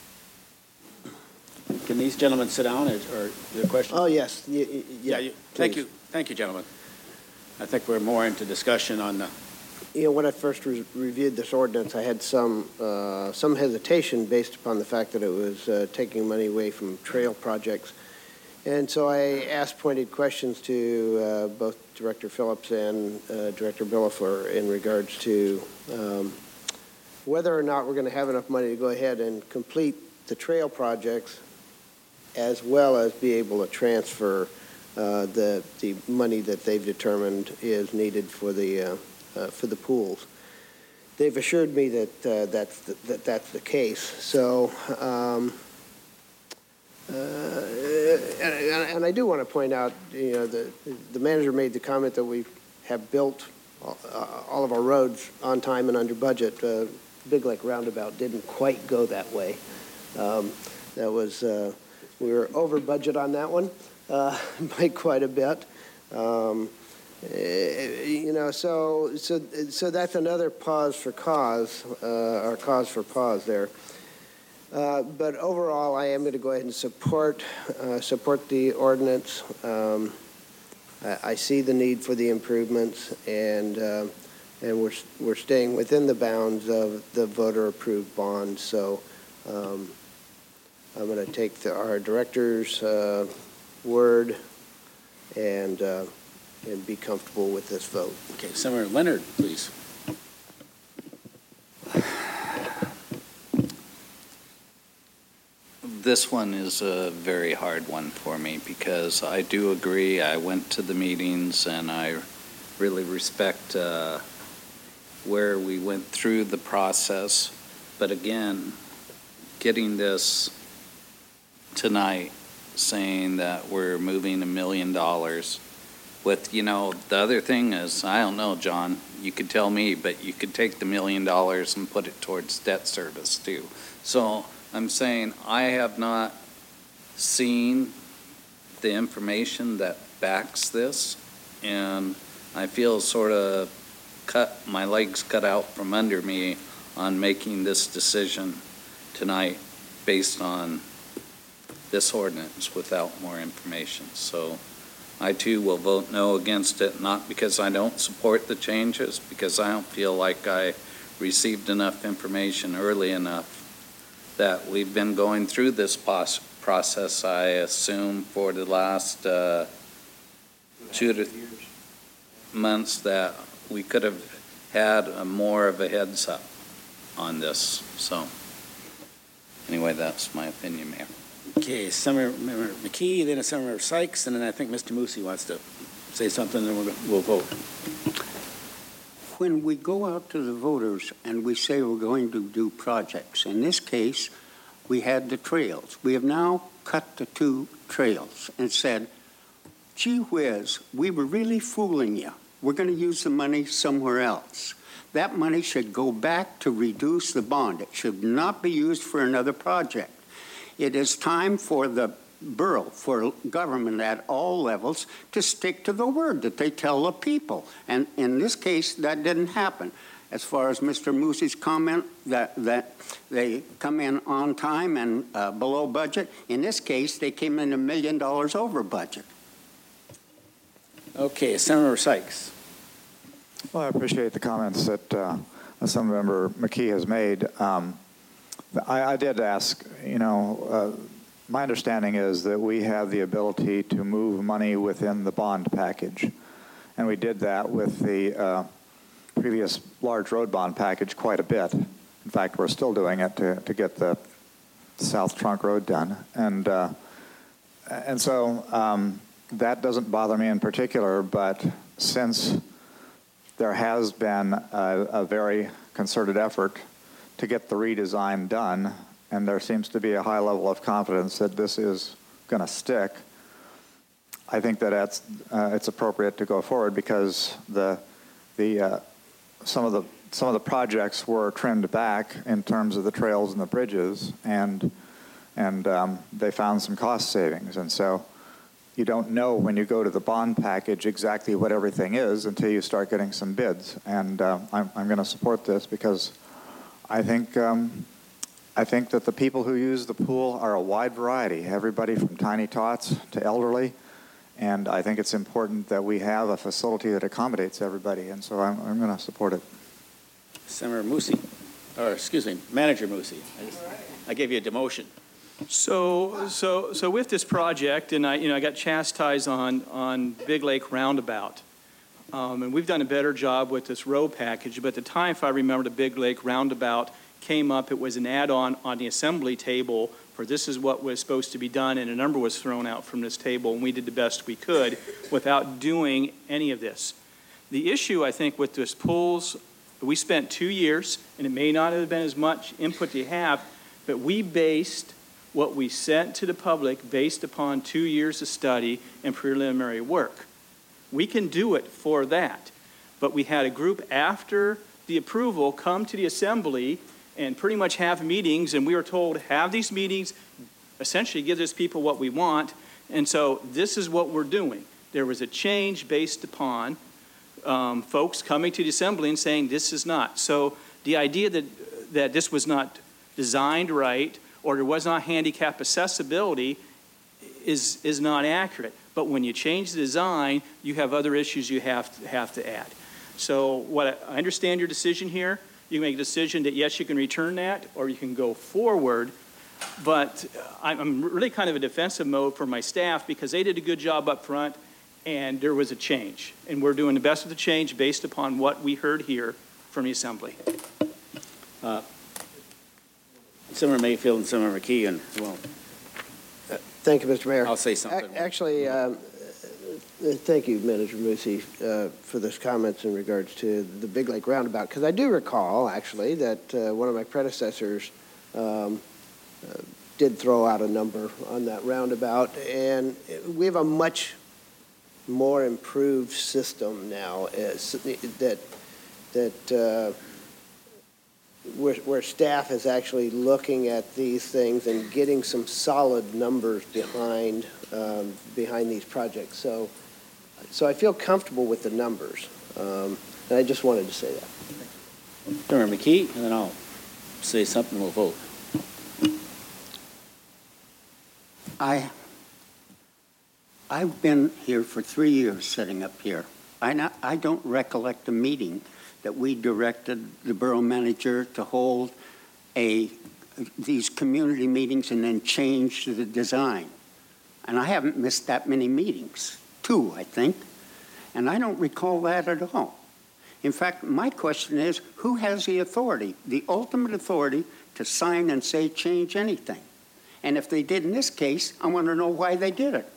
Can these gentlemen sit down, or there questions? Oh, yes. Thank you. Thank you, gentlemen. I think we're more into discussion on the... When I first reviewed this ordinance, I had some hesitation based upon the fact that it was taking money away from trail projects. And so I asked pointed questions to both Director Phillips and Director Billifler in regards to whether or not we're going to have enough money to go ahead and complete the trail projects, as well as be able to transfer the money that they've determined is needed for the pools. They've assured me that that's the case. So, and I do want to point out, the manager made the comment that we have built all of our roads on time and under budget. Big Lake Roundabout didn't quite go that way. That was we were over budget on that one by quite a bit. So that's another pause for cause, or cause for pause there. But overall, I am going to go ahead and support the ordinance. I see the need for the improvements, and we're staying within the bounds of the voter-approved bond. So I'm going to take our director's word and be comfortable with this vote. Okay, Senator Leonard, please. This one is a very hard one for me because I do agree. I went to the meetings and I really respect where we went through the process. But again, getting this tonight, saying that we're moving $1 million with, the other thing is, I don't know, John, you could tell me, but you could take the $1 million and put it towards debt service too. So I'm saying I have not seen the information that backs this, and I feel sort of my legs cut out from under me on making this decision tonight based on this ordinance without more information. So I too will vote no against it, not because I don't support the changes, because I don't feel like I received enough information early enough that we've been going through this process, I assume, for the last 2 to 3 months, that we could have had more of a heads up on this. So anyway, that's my opinion, Mayor. Okay, Senator McKee, then Senator Sykes, and then I think Mr. Moosey wants to say something, and then we'll vote. When we go out to the voters and we say we're going to do projects, in this case, we had the trails. We have now cut the 2 trails and said, gee whiz, we were really fooling you. We're going to use the money somewhere else. that money should go back to reduce the bond. It should not be used for another project. It is time for the borough, for government at all levels, to stick to the word that they tell the people. And in this case, that didn't happen. As far as Mr. Moosey's comment that they come in on time and below budget, in this case, they came in $1 million over budget. Okay, Senator Sykes. Well, I appreciate the comments that Assemblymember McKee has made. I did ask, my understanding is that we have the ability to move money within the bond package. And we did that with the previous large road bond package quite a bit. In fact, we're still doing it to get the South Trunk Road done. And so that doesn't bother me in particular, but since there has been a very concerted effort to get the redesign done, and there seems to be a high level of confidence that this is going to stick, I think that it's appropriate to go forward because some of the projects were trimmed back in terms of the trails and the bridges, and they found some cost savings. And so you don't know when you go to the bond package exactly what everything is until you start getting some bids. And I'm going to support this because I think that the people who use the pool are a wide variety, everybody from tiny tots to elderly, and I think it's important that we have a facility that accommodates everybody, and so I'm going to support it. Senator Moosey, or excuse me, Manager Moosey. I gave you a demotion. So with this project, and I got chastised on Big Lake Roundabout. And we've done a better job with this road package, but at the time, if I remember, the Big Lake Roundabout came up, it was an add-on on the assembly table for this is what was supposed to be done, and a number was thrown out from this table, and we did the best we could without doing any of this. The issue, I think, with this pools, we spent 2 years, and it may not have been as much input you have, but we based what we sent to the public based upon 2 years of study and preliminary work. We can do it for that, but we had a group after the approval come to the assembly and pretty much have meetings, and we were told, have these meetings, essentially give these people what we want, and so this is what we're doing. There was a change based upon folks coming to the assembly and saying this is not. So the idea that this was not designed right or there was not handicap accessibility is not accurate. But when you change the design, you have other issues you have to add. So I understand your decision here. You make a decision that, yes, you can return that, or you can go forward. But I'm really kind of a defensive mode for my staff because they did a good job up front, and there was a change. And we're doing the best of the change based upon what we heard here from the assembly. Senator Mayfield and Senator McKee, and well. Thank you, Mr. Mayor. I'll say something. Actually, thank you, Manager Moosey, for those comments in regards to the Big Lake Roundabout, because I do recall, actually, that one of my predecessors did throw out a number on that roundabout, and we have a much more improved system now where staff is actually looking at these things and getting some solid numbers behind these projects. So I feel comfortable with the numbers, and I just wanted to say that. Senator McKee, and then I'll say something, we'll vote. I've been here for 3 years sitting up here. I don't recollect a meeting that we directed the borough manager to hold these community meetings and then change the design. And I haven't missed that many meetings, 2, I think. And I don't recall that at all. In fact, my question is, who has the authority, the ultimate authority to sign and say change anything? And if they did in this case, I want to know why they did it.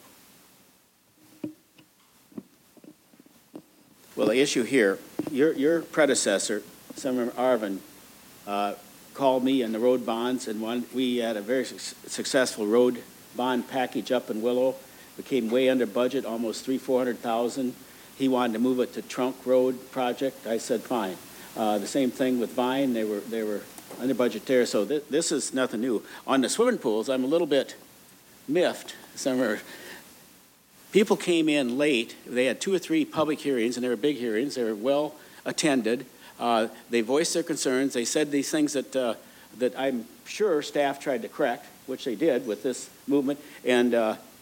Well, the issue here, your predecessor, Senator Arvin, called me in the road bonds, and we had a very successful road bond package up in Willow. We came way under budget, almost $400,000. He wanted to move it to Trunk Road project. I said, fine. The same thing with Vine, they were under budget there, so this is nothing new. On the swimming pools, I'm a little bit miffed. People came in late, they had 2 or 3 public hearings, and they were big hearings, they were well attended. They voiced their concerns, they said these things that I'm sure staff tried to correct, which they did with this movement, and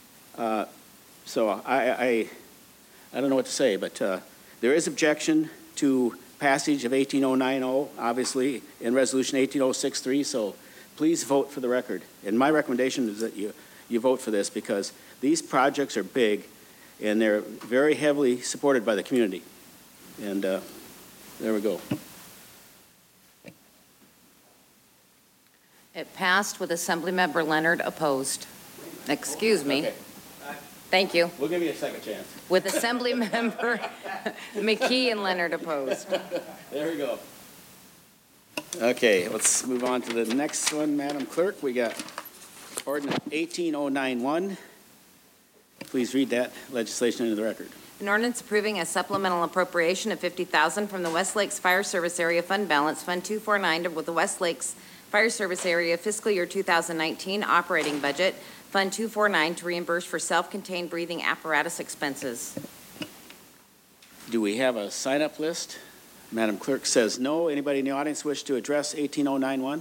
so I don't know what to say, but there is objection to passage of 18090, obviously, in Resolution 18063, so please vote for the record. And my recommendation is that you vote for this because these projects are big and they're very heavily supported by the community. And there we go. It passed with Assemblymember Leonard opposed. Excuse me. Okay. Thank you. We'll give you a second chance. With Assemblymember McKee and Leonard opposed. There we go. Okay, let's move on to the next one, Madam Clerk. We got ordinance 18091. Please read that legislation into the record. An ordinance approving a supplemental appropriation of $50,000 from the West Lakes Fire Service Area Fund Balance, Fund 249, with the West Lakes Fire Service Area Fiscal Year 2019 operating budget, Fund 249, to reimburse for self-contained breathing apparatus expenses. Do we have a sign-up list? Madam Clerk says no. Anybody in the audience wish to address 18091?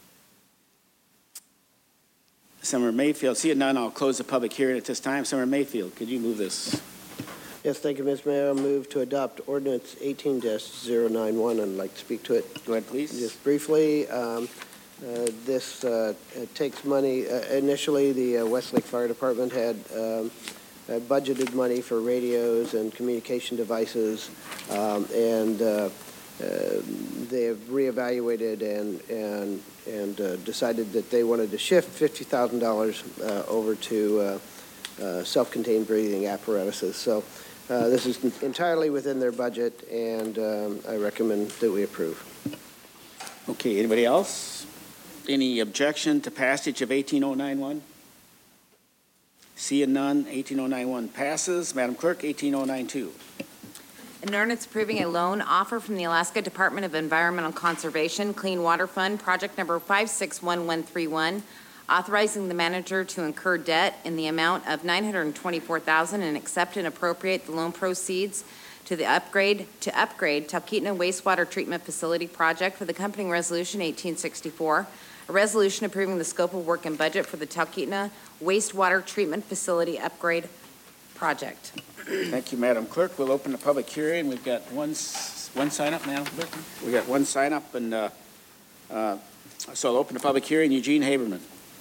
Senator Mayfield, see it none, I'll close the public hearing at this time. Senator Mayfield, could you move this? Yes, thank you, Mr. Mayor. I'll move to adopt ordinance 18-091 and I'd like to speak to it. Go ahead, please. Just briefly, this takes money. Initially, the Westlake Fire Department had budgeted money for radios and communication devices, and they have reevaluated and decided that they wanted to shift $50,000 over to self-contained breathing apparatuses. So this is entirely within their budget, and I recommend that we approve. Okay, anybody else? Any objection to passage of 18091? Seeing none, 18091 passes. Madam Clerk, 18092. An ordinance approving a loan offer from the Alaska Department of Environmental Conservation Clean Water Fund, project number 561131, authorizing the manager to incur debt in the amount of $924,000 and accept and appropriate the loan proceeds to upgrade Talkeetna Wastewater Treatment Facility project for the accompanying resolution 1864, a resolution approving the scope of work and budget for the Talkeetna Wastewater Treatment Facility upgrade project. Thank you, Madam Clerk. We'll open the public hearing. We've got one sign up, Madam Clerk. We got one sign up, and so I'll open the public hearing. Eugene Haberman.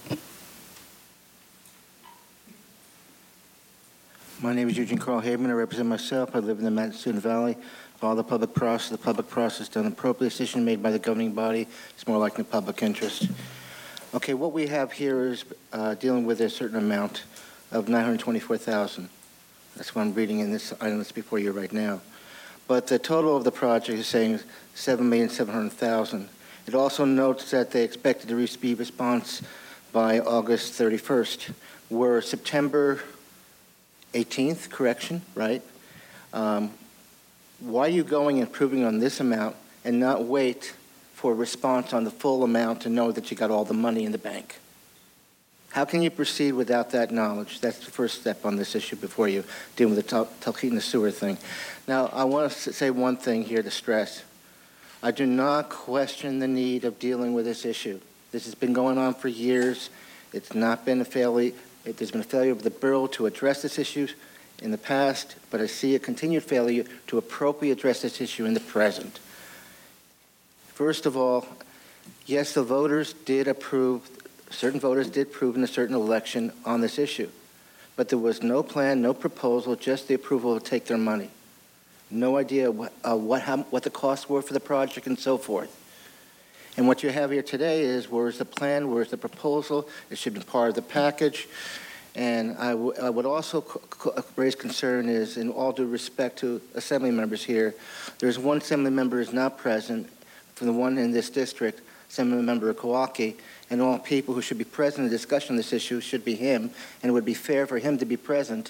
My name is Eugene Carl Haberman. I represent myself. I live in the Matsuda Valley. Follow the public process done appropriate decision made by the governing body. It's more like in the public interest. Okay, what we have here is dealing with a certain amount of $924,000. That's what I'm reading in this item that's before you right now. But the total of the project is saying $7,700,000. It also notes that they expected to receive response by August 31st. We're September 18th, correction, right? Why are you going and approving on this amount and not wait for a response on the full amount to know that you got all the money in the bank? How can you proceed without that knowledge? That's the first step on this issue before you deal with the Talkeetna sewer thing. Now, I want to say one thing here to stress. I do not question the need of dealing with this issue. This has been going on for years. It's not been a failure. There's been a failure of the borough to address this issue in the past, but I see a continued failure to appropriately address this issue in the present. First of all, yes, the voters did approve, certain voters did approve in a certain election on this issue, but there was no plan, no proposal, just the approval to take their money. No idea what the costs were for the project and so forth. And what you have here today is where's the plan, where's the proposal? It should be part of the package. And I would also raise concern is, in all due respect to assembly members here, there's one assembly member who is not present from the one in this district, Assembly Member Kawaki, and all people who should be present in the discussion of this issue should be him, and it would be fair for him to be present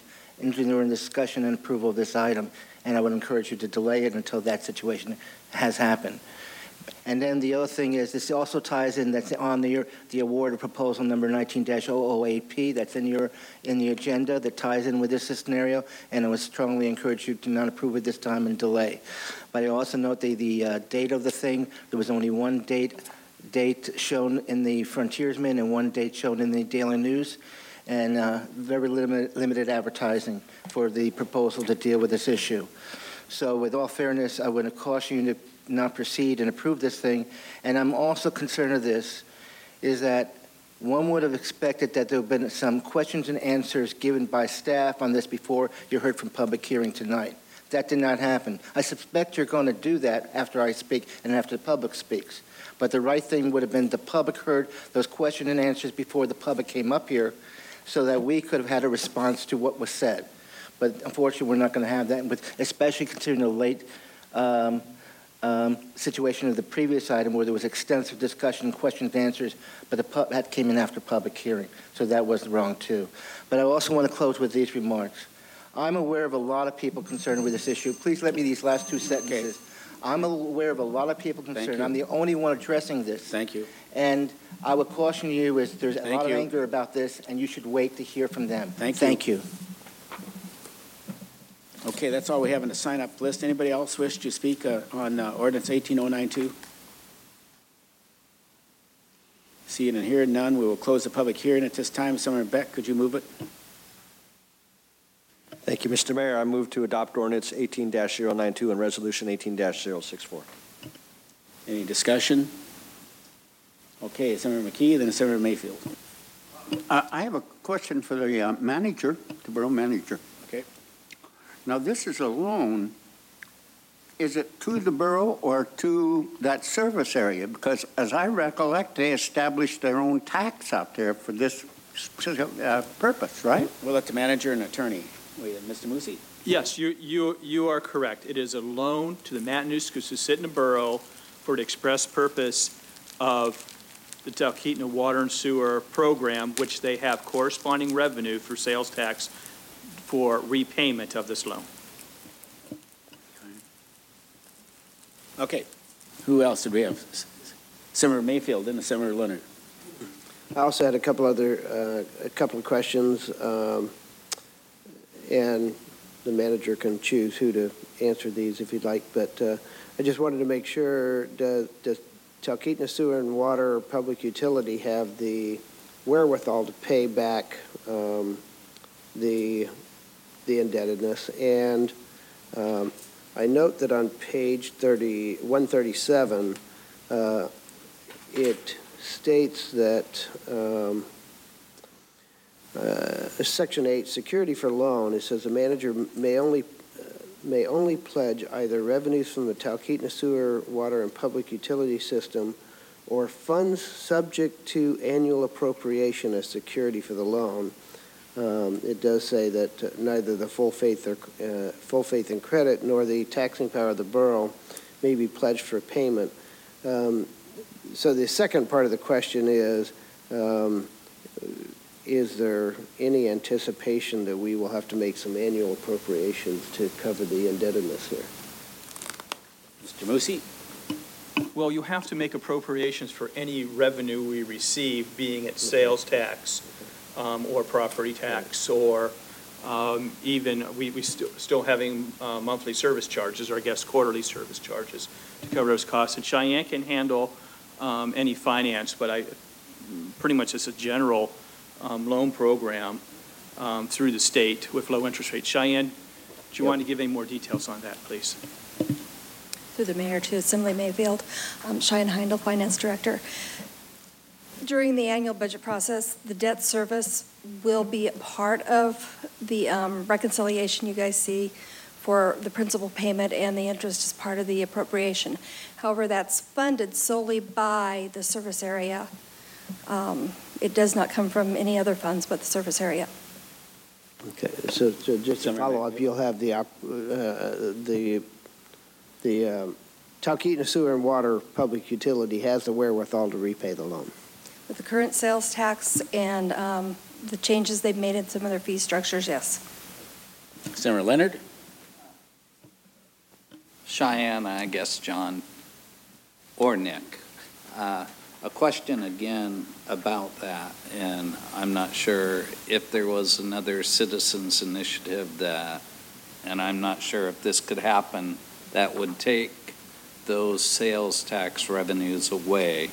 engineering discussion and approval of this item, and I would encourage you to delay it until that situation has happened. And then the other thing is, this also ties in, that's on the award of proposal number 19-008P, that's in the agenda, that ties in with this scenario, and I would strongly encourage you to not approve it this time and delay. But I also note the date of the thing. There was only one date shown in the Frontiersman and one date shown in the Daily News, and very limited advertising for the proposal to deal with this issue. So with all fairness, I would caution you to not proceed and approve this thing. And I'm also concerned of this, is that one would have expected that there would have been some questions and answers given by staff on this before you heard from public hearing tonight. That did not happen. I suspect you're going to do that after I speak and after the public speaks. But the right thing would have been the public heard those questions and answers before the public came up here so that we could have had a response to what was said. But unfortunately, we're not going to have that, especially considering the late situation of the previous item where there was extensive discussion, questions, and answers, but that came in after public hearing, so that was wrong too. But I also want to close with these remarks. I'm aware of a lot of people concerned with this issue. Please let me these last two sentences. Okay. I'm aware of a lot of people concerned. I'm the only one addressing this. Thank you. And I would caution you, is there's a lot of anger about this, and you should wait to hear from them. Thank you. Okay, that's all we have on the sign-up list. Anybody else wish to speak on ordinance 18092? Seeing and hearing none, we will close the public hearing at this time. Senator Beck, could you move it? Thank you, Mr. Mayor. I move to adopt ordinance 18-092 and resolution 18-064. Any discussion? Okay, Senator McKee, then Senator Mayfield. I have a question for the manager, the borough manager. Okay. Now, this is a loan. Is it to the borough or to that service area? Because as I recollect, they established their own tax out there for this purpose, right? We'll let the manager and attorney. Wait, Mr. Musi? Yes, you are correct. It is a loan to the Matanuskos who sit in the borough for the express purpose of the Talkeetna Water and Sewer Program, which they have corresponding revenue for sales tax for repayment of this loan. Okay. Who else did we have? Senator Mayfield and Senator Leonard. I also had a couple of questions, and the manager can choose who to answer these if you'd like. But I just wanted to make sure: does Talkeetna Sewer and Water Public Utility have the wherewithal to pay back the indebtedness? And I note that on page 137, it states that Section 8, security for loan, it says the manager may only pledge either revenues from the Talkeetna Sewer, Water, and Public Utility System or funds subject to annual appropriation as security for the loan. It does say that neither the full faith and credit nor the taxing power of the borough may be pledged for payment. So the second part of the question is there any anticipation that we will have to make some annual appropriations to cover the indebtedness here? Mr. Musi? Well, you have to make appropriations for any revenue we receive, being it sales tax or property tax, or even we still having monthly service charges, or I guess quarterly service charges to cover those costs. And Cheyenne can handle any finance, but pretty much it's a general loan program through the state with low interest rates. Cheyenne, do you want to give any more details on that, please? Through the mayor to Assembly Mayfield, Cheyenne Heindel, Finance Director. During the annual budget process, the debt service will be a part of the reconciliation you guys see for the principal payment, and the interest is part of the appropriation. However, that's funded solely by the service area. It does not come from any other funds but the service area. Okay, so just to follow up, you'll have the Talkeetna Sewer and Water Public Utility has the wherewithal to repay the loan. With the current sales tax and the changes they've made in some of their fee structures, yes. Senator Leonard? Cheyenne, I guess, John, or Nick. A question again about that, and I'm not sure if there was another citizens initiative that, and I'm not sure if this could happen, that would take those sales tax revenues away.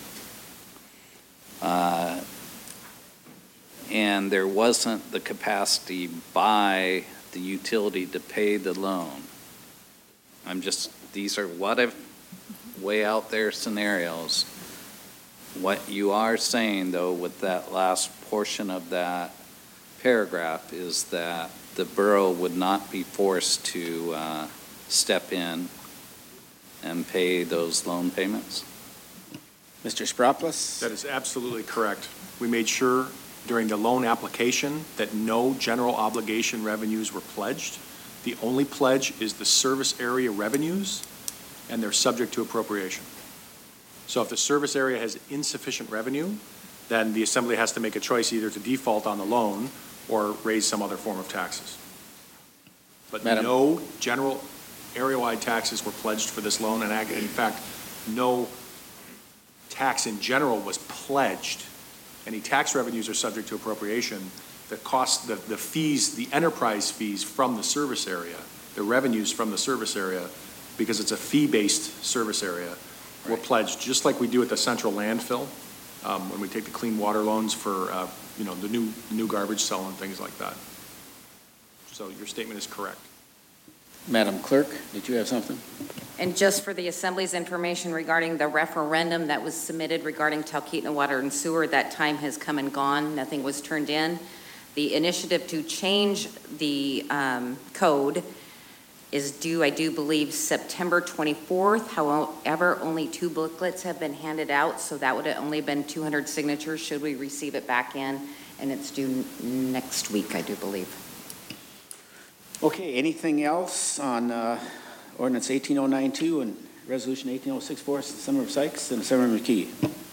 And there wasn't the capacity by the utility to pay the loan. These are what if, way out there scenarios. What you are saying, though, with that last portion of that paragraph is that the borough would not be forced to step in and pay those loan payments? Mr. Spropoulos? That is absolutely correct. We made sure during the loan application that no general obligation revenues were pledged. The only pledge is the service area revenues, and they're subject to appropriation. So if the service area has insufficient revenue, then the assembly has to make a choice either to default on the loan or raise some other form of taxes. But no general area-wide taxes were pledged for this loan, and in fact, no tax in general was pledged. Any tax revenues are subject to appropriation. The cost, the fees, the enterprise fees from the service area, the revenues from the service area, because it's a fee-based service area, were pledged, just like we do at the central landfill, when we take the clean water loans for, the new garbage cell and things like that. So your statement is correct. Madam Clerk, did you have something? And just for the Assembly's information regarding the referendum that was submitted regarding Talkeetna Water and Sewer, that time has come and gone. Nothing was turned in. The initiative to change the code is due, I do believe, September 24th. However, only 2 booklets have been handed out, so that would have only been 200 signatures should we receive it back in, and it's due next week, I do believe. Okay, anything else on Ordinance 18092 and Resolution 18064, Senator Sykes and Senator McKee?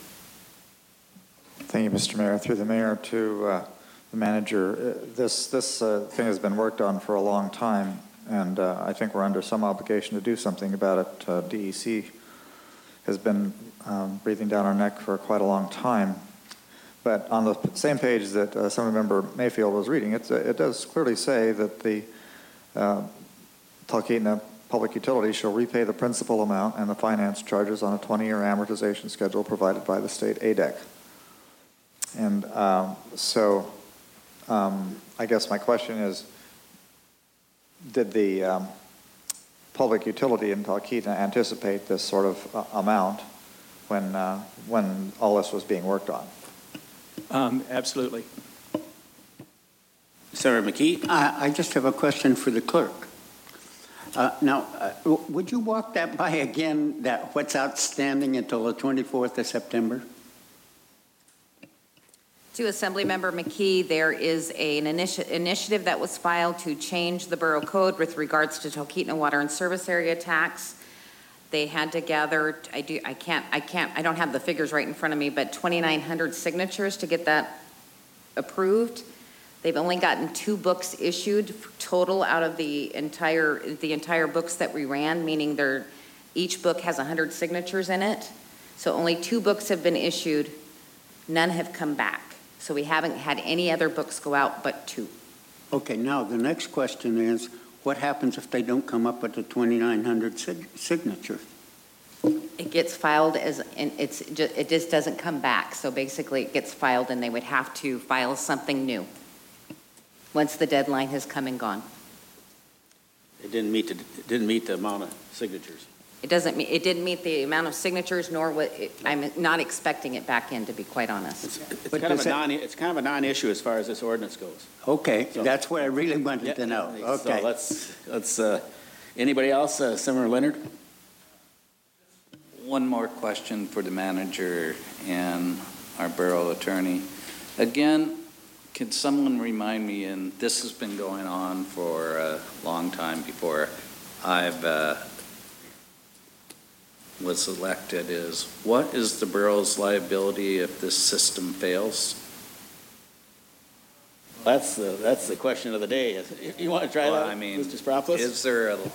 Thank you, Mr. Mayor. Through the mayor to the manager, this thing has been worked on for a long time, and I think we're under some obligation to do something about it. DEC has been breathing down our neck for quite a long time. But on the same page that Assemblymember Mayfield was reading, it does clearly say that the Talkeetna Public Utilities shall repay the principal amount and the finance charges on a 20-year amortization schedule provided by the state ADEC. And I guess my question is, did the public utility in Talkeetna anticipate this sort of amount when all this was being worked on? Absolutely. Senator McKee? I just have a question for the clerk. Now, would you walk that by again, that what's outstanding until the 24th of September? To Assemblymember McKee, there is an initiative that was filed to change the borough code with regards to Talkeetna Water and Service Area tax. They had to gather, I don't have the figures right in front of me, but 2,900 signatures to get that approved. They've only gotten 2 books issued total out of the entire books that we ran, meaning each book has 100 signatures in it. So only 2 books have been issued, none have come back. So we haven't had any other books go out but 2. Okay, now the next question is, what happens if they don't come up with the 2,900 signatures? It gets filed it just doesn't come back. So basically it gets filed and they would have to file something new once the deadline has come and gone. It didn't meet the amount of signatures. It didn't meet the amount of signatures, nor I'm not expecting it back in, to be quite honest. It's kind of a non-issue as far as this ordinance goes. Okay, so that's what I really wanted to know. Okay. So let's anybody else? Senator Leonard? One more question for the manager and our borough attorney. Again, could someone remind me, and this has been going on for a long time before I've was elected, is what is the borough's liability if this system fails? That's the question of the day. You want to try Well, that, I mean, Mr. Spropoulos? Is there a,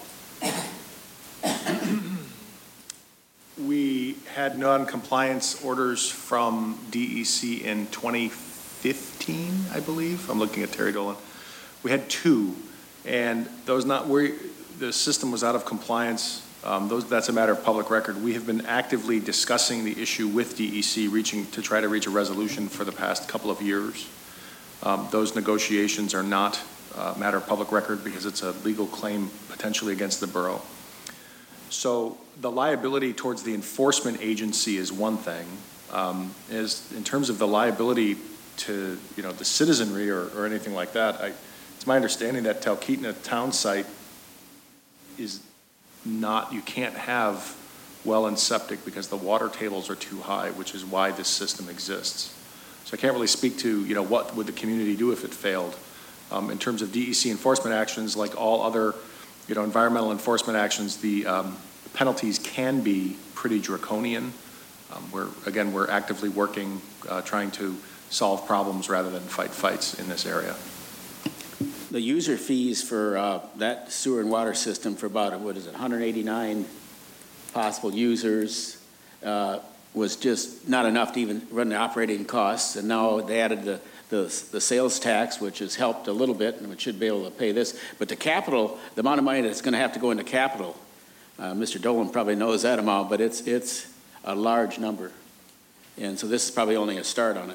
We had non-compliance orders from DEC in 2015, I believe. I'm looking at Terry Dolan. We had 2, and the system was out of compliance. That's a matter of public record. We have been actively discussing the issue with DEC, to try to reach a resolution for the past couple of years. Those negotiations are not a matter of public record because it's a legal claim potentially against the borough. So the liability towards the enforcement agency is one thing. In terms of the liability to the citizenry or anything like that, it's my understanding that Talkeetna town site is not, you can't have well and septic because the water tables are too high, which is why this system exists. So I can't really speak to what would the community do if it failed. In terms of DEC enforcement actions, like all other environmental enforcement actions, the penalties can be pretty draconian. We're actively working, trying to solve problems rather than fight fights in this area. The user fees for that sewer and water system for about, 189 possible users was just not enough to even run the operating costs. And now they added the sales tax, which has helped a little bit, and which should be able to pay this. But the capital, the amount of money that's going to have to go into capital, Mr. Dolan probably knows that amount, but it's a large number. And so this is probably only a start on it.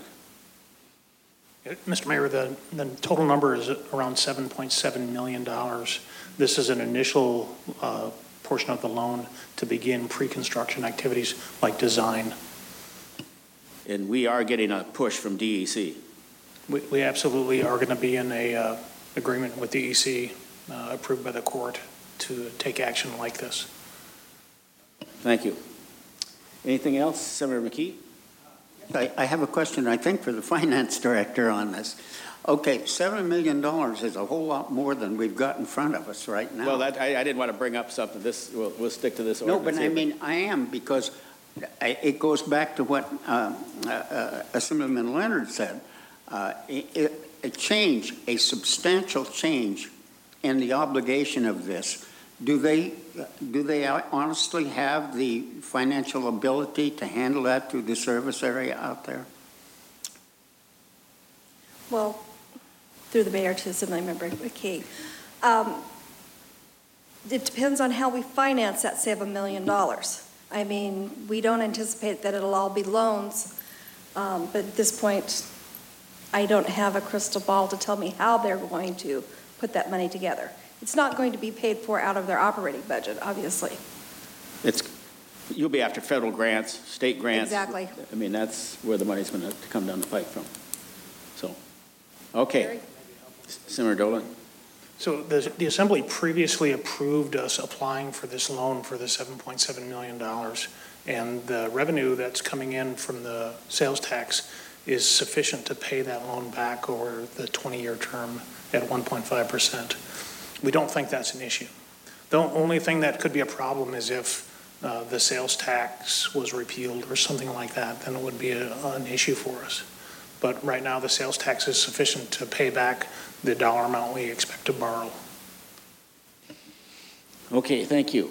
Mr. Mayor, the total number is around $7.7 million. This is an initial portion of the loan to begin pre-construction activities like design. And we are getting a push from DEC. We absolutely are going to be in a agreement with DEC approved by the court to take action like this. Thank you. Anything else, Senator McKee? I have a question, I think, for the finance director on this. Okay, $7 million is a whole lot more than we've got in front of us right now. Well, I didn't want to bring up something. We'll stick to this ordinance. No, but I mean, I am, because it goes back to what Assemblyman Leonard said. A substantial change in the obligation of this. Do they honestly have the financial ability to handle that through the service area out there? Well, through the mayor to Assemblymember McKee. It depends on how we finance that $7 million. I mean, we don't anticipate that it'll all be loans, but at this point, I don't have a crystal ball to tell me how they're going to put that money together. It's not going to be paid for out of their operating budget, obviously. You'll be after federal grants, state grants. Exactly. I mean, that's where the money's going to come down the pike from. So, okay. Senator Dolan. So the Assembly previously approved us applying for this loan for the $7.7 million. And the revenue that's coming in from the sales tax is sufficient to pay that loan back over the 20-year term at 1.5%. We don't think that's an issue. The only thing that could be a problem is if the sales tax was repealed or something like that, then it would be an issue for us. But right now, the sales tax is sufficient to pay back the dollar amount we expect to borrow. Okay, thank you.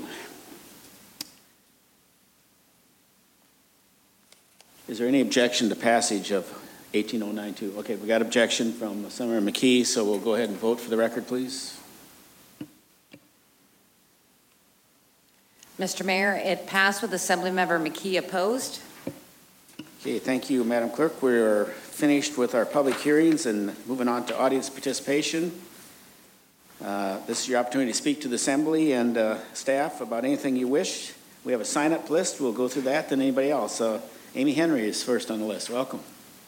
Is there any objection to passage of 18092? Okay, we got objection from Senator McKee, so we'll go ahead and vote for the record, please. Mr. Mayor, it passed with Assemblymember McKee opposed. Okay, thank you, Madam Clerk. We're finished with our public hearings and moving on to audience participation. This is your opportunity to speak to the Assembly and staff about anything you wish. We have a sign-up list. We'll go through that, then anybody else. Amy Henry is first on the list. Welcome.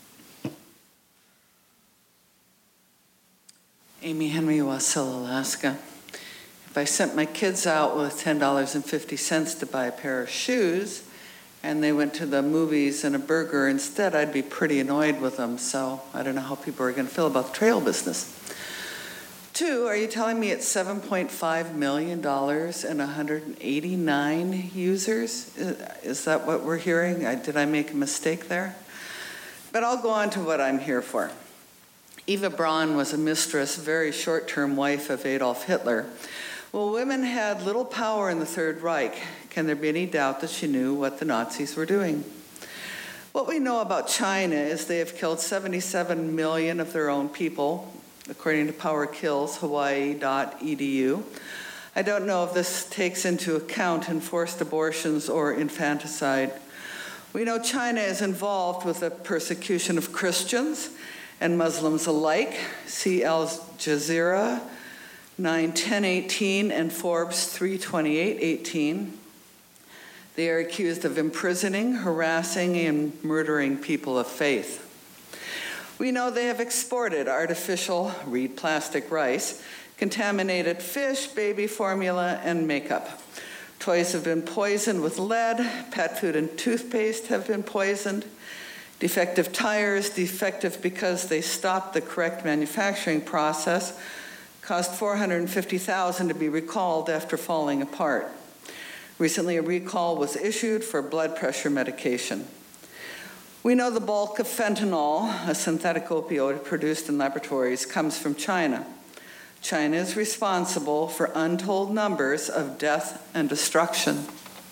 Amy Henry, Wasilla, Alaska. If I sent my kids out with $10.50 to buy a pair of shoes and they went to the movies and a burger instead, I'd be pretty annoyed with them. So I don't know how people are going to feel about the trail business. 2, are you telling me it's $7.5 million and 189 users? Is that what we're hearing? Did I make a mistake there? But I'll go on to what I'm here for. Eva Braun was a mistress, very short-term wife of Adolf Hitler. Well, women had little power in the Third Reich. Can there be any doubt that she knew what the Nazis were doing? What we know about China is they have killed 77 million of their own people, according to PowerKills.Hawaii.edu. I don't know if this takes into account enforced abortions or infanticide. We know China is involved with the persecution of Christians and Muslims alike. See Al Jazeera 9/10/18 and Forbes 3/28/18. They are accused of imprisoning, harassing, and murdering people of faith. We know they have exported artificial, read plastic rice, contaminated fish, baby formula, and makeup. Toys have been poisoned with lead. Pet food and toothpaste have been poisoned. Defective tires, defective because they stopped the correct manufacturing process, caused $450,000 to be recalled after falling apart. Recently, a recall was issued for blood pressure medication. We know the bulk of fentanyl, a synthetic opioid produced in laboratories, comes from China. China is responsible for untold numbers of death and destruction.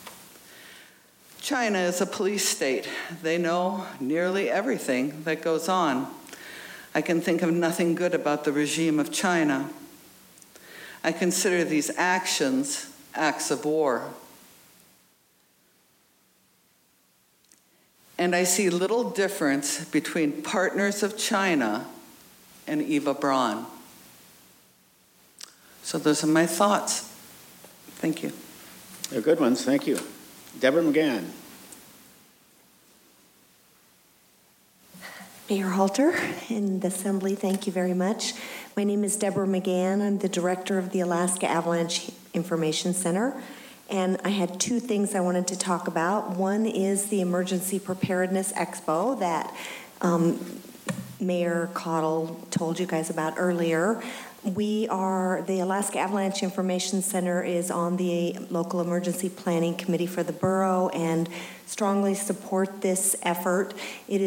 China is a police state. They know nearly everything that goes on. I can think of nothing good about the regime of China. I consider these actions acts of war. And I see little difference between partners of China and Eva Braun. So those are my thoughts. Thank you. They're good ones, thank you. Deborah McGann. Mayor Halter and the Assembly, thank you very much. My name is Deborah McGann. I'm the director of the Alaska Avalanche Information Center. And I had two things I wanted to talk about. One is the Emergency Preparedness Expo that Mayor Cottle told you guys about earlier. The Alaska Avalanche Information Center is on the local emergency planning committee for the borough and strongly support this effort.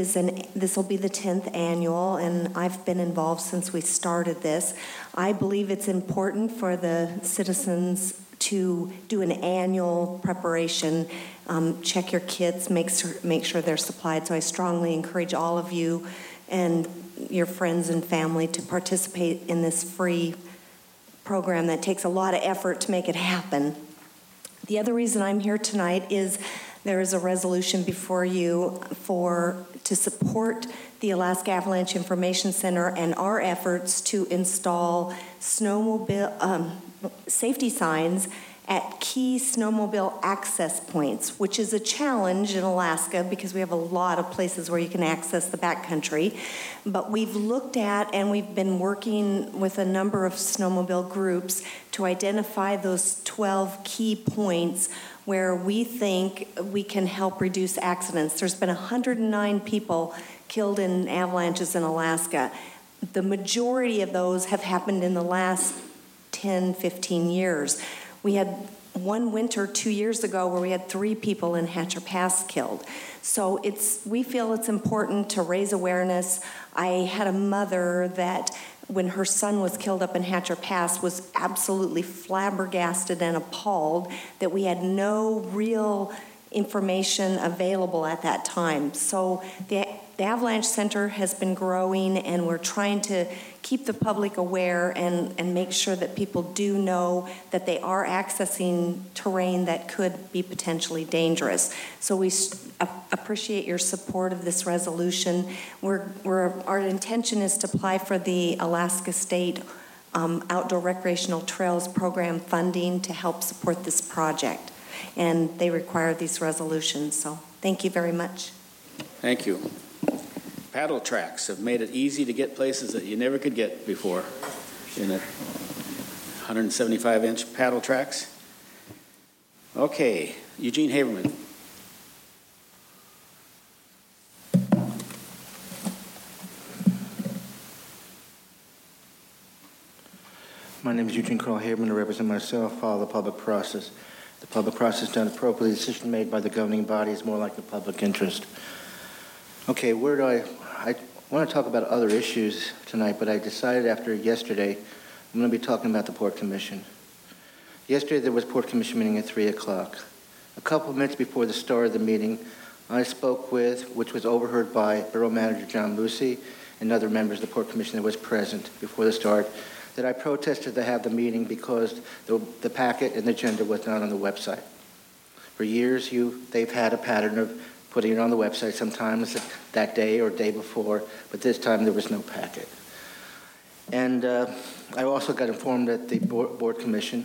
This will be the 10th annual, and I've been involved since we started this. I believe it's important for the citizens to do an annual preparation, check your kits, make sure they're supplied. So I strongly encourage all of you and your friends and family to participate in this free program that takes a lot of effort to make it happen. The other reason I'm here tonight is there is a resolution before you to support the Alaska Avalanche Information Center and our efforts to install snowmobile safety signs at key snowmobile access points, which is a challenge in Alaska because we have a lot of places where you can access the backcountry. But we've looked at and we've been working with a number of snowmobile groups to identify those 12 key points where we think we can help reduce accidents. There's been 109 people killed in avalanches in Alaska. The majority of those have happened in the last 10, 15 years. We had one winter 2 years ago where we had 3 people in Hatcher Pass killed. So we feel it's important to raise awareness. I had a mother that when her son was killed up in Hatcher Pass was absolutely flabbergasted and appalled that we had no real information available at that time. So the Avalanche Center has been growing, and we're trying to keep the public aware and make sure that people do know that they are accessing terrain that could be potentially dangerous. So we appreciate your support of this resolution. Our intention is to apply for the Alaska State Outdoor Recreational Trails Program funding to help support this project. And they require these resolutions, so thank you very much. Thank you. Paddle tracks have made it easy to get places that you never could get before in it. 175-inch paddle tracks. Okay, Eugene Haberman. My name is Eugene Carl Haberman. I represent myself, follow the public process. The public process done appropriately. The decision made by the governing body is more like the public interest. Okay, I want to talk about other issues tonight, but I decided after yesterday, I'm going to be talking about the Port Commission. Yesterday, there was Port Commission meeting at 3 o'clock. A couple of minutes before the start of the meeting, I spoke with, which was overheard by Borough Manager John Lucy and other members of the Port Commission that was present before the start, that I protested to have the meeting because the packet and the agenda was not on the website. For years, they've had a pattern of putting it on the website, sometimes that day or day before, but this time there was no packet. And I also got informed that the Port Commission,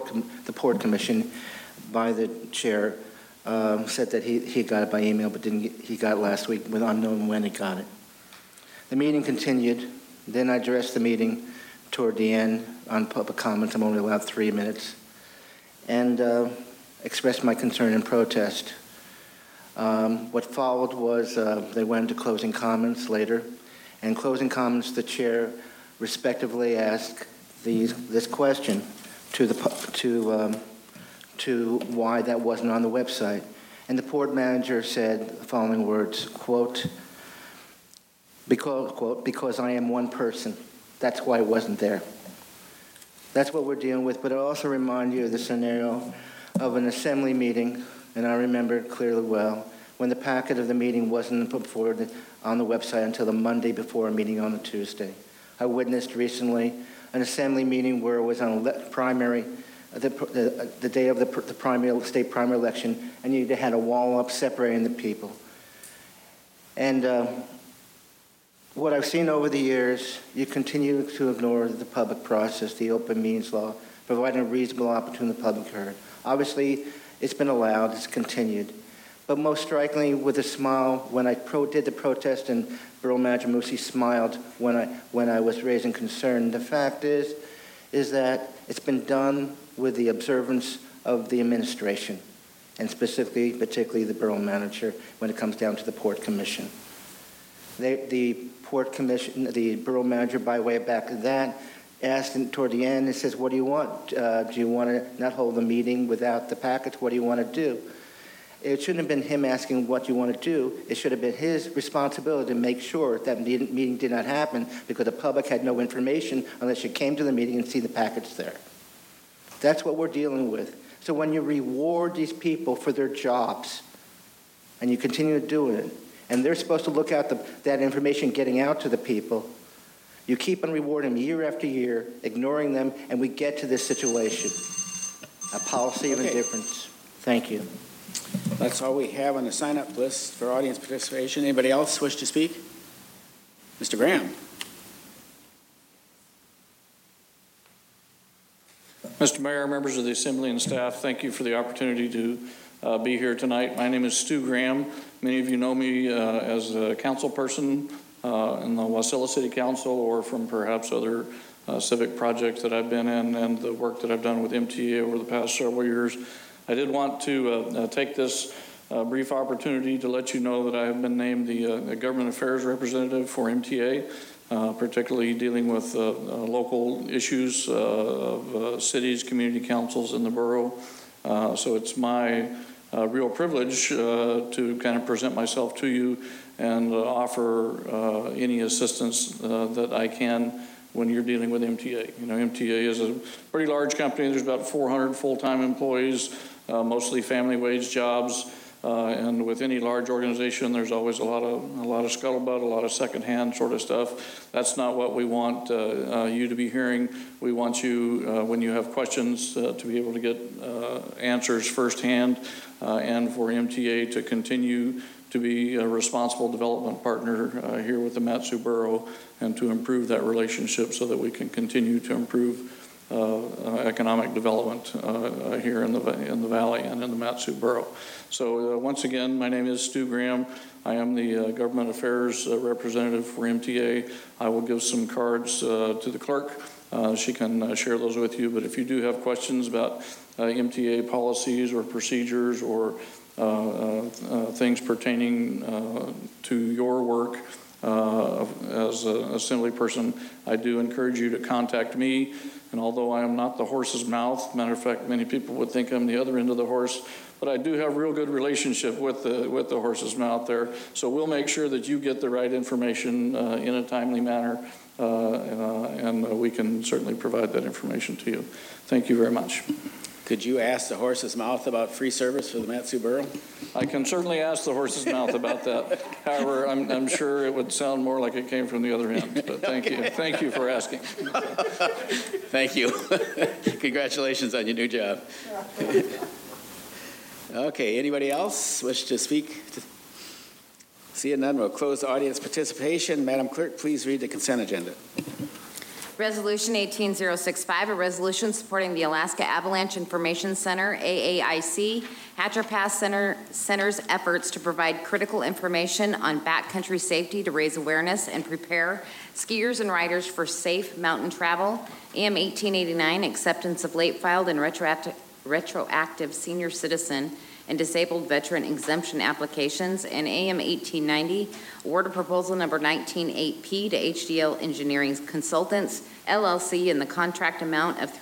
by the chair, said that he got it by email, but he got it last week, with unknown when he got it. The meeting continued. Then I addressed the meeting toward the end on public comments. I'm only allowed 3 minutes, and expressed my concern and protest. What followed was they went into closing comments later. And closing comments, the chair respectively asked this question to why that wasn't on the website. And the port manager said the following words, quote, because I am one person. That's why it wasn't there. That's what we're dealing with. But I also remind you of the scenario of an assembly meeting, and I remember it clearly well, when the packet of the meeting wasn't put forward on the website until the Monday before a meeting on a Tuesday. I witnessed recently an assembly meeting where it was on primary, the day of the state primary election, and you had a wall up separating the people. And what I've seen over the years, you continue to ignore the public process, the open meetings law, providing a reasonable opportunity for the public to hear. Obviously, it's been allowed, it's continued. But most strikingly, with a smile, when I did the protest and Borough Manager Musi smiled when I was raising concern, the fact is that it's been done with the observance of the administration, and particularly the Borough Manager when it comes down to the Port Commission. The Port Commission, the Borough Manager, by way of back of that, asked toward the end, it says, what do you want? Do you want to not hold the meeting without the packets? What do you want to do? It shouldn't have been him asking what you want to do. It should have been his responsibility to make sure that meeting did not happen because the public had no information unless you came to the meeting and see the packets there. That's what we're dealing with. So when you reward these people for their jobs and you continue to do it, and they're supposed to look at that information getting out to the people, you keep on rewarding them year after year, ignoring them, and we get to this situation. A policy of indifference. Thank you. That's all we have on the sign-up list for audience participation. Anybody else wish to speak? Mr. Graham. Mr. Mayor, members of the Assembly and staff, thank you for the opportunity to be here tonight. My name is Stu Graham. Many of you know me as a council person in the Wasilla City Council or from perhaps other civic projects that I've been in and the work that I've done with MTA over the past several years. I did want to take this brief opportunity to let you know that I have been named the Government Affairs Representative for MTA, particularly dealing with local issues of cities, community councils in the borough. So it's my real privilege to kind of present myself to you and offer any assistance that I can when you're dealing with MTA. You know, MTA is a pretty large company. There's about 400 full-time employees, mostly family wage jobs. And with any large organization, there's always a lot of scuttlebutt, a lot of secondhand sort of stuff. That's not what we want you to be hearing. We want you, when you have questions, to be able to get answers firsthand, and for MTA to continue to be a responsible development partner here with the Mat-Su Borough, and to improve that relationship so that we can continue to improve economic development here in the valley and in the Mat-Su Borough. So once again, my name is Stu Graham. I am the Government Affairs Representative for MTA. I will give some cards to the clerk. She can share those with you, but if you do have questions about MTA policies or procedures or things pertaining to your work, as an assembly person, I do encourage you to contact me. And although I am not the horse's mouth, matter of fact, many people would think I'm the other end of the horse, but I do have a real good relationship with the horse's mouth there. So we'll make sure that you get the right information in a timely manner, and we can certainly provide that information to you. Thank you very much. Could you ask the horse's mouth about free service for the Mat-Su Borough? I can certainly ask the horse's mouth about that. However, I'm sure it would sound more like it came from the other end. But thank you. Thank you for asking. Thank you. Congratulations on your new job. Okay, anybody else wish to speak? Seeing none, we'll close the audience participation. Madam Clerk, please read the consent agenda. Resolution 18065, a resolution supporting the Alaska Avalanche Information Center, AAIC, Hatcher Pass Center's efforts to provide critical information on backcountry safety to raise awareness and prepare skiers and riders for safe mountain travel. AM 1889, acceptance of late filed and retroactive senior citizen and disabled veteran exemption applications, and AM 1890, award of proposal number 198P to HDL Engineering Consultants, LLC, in the contract amount of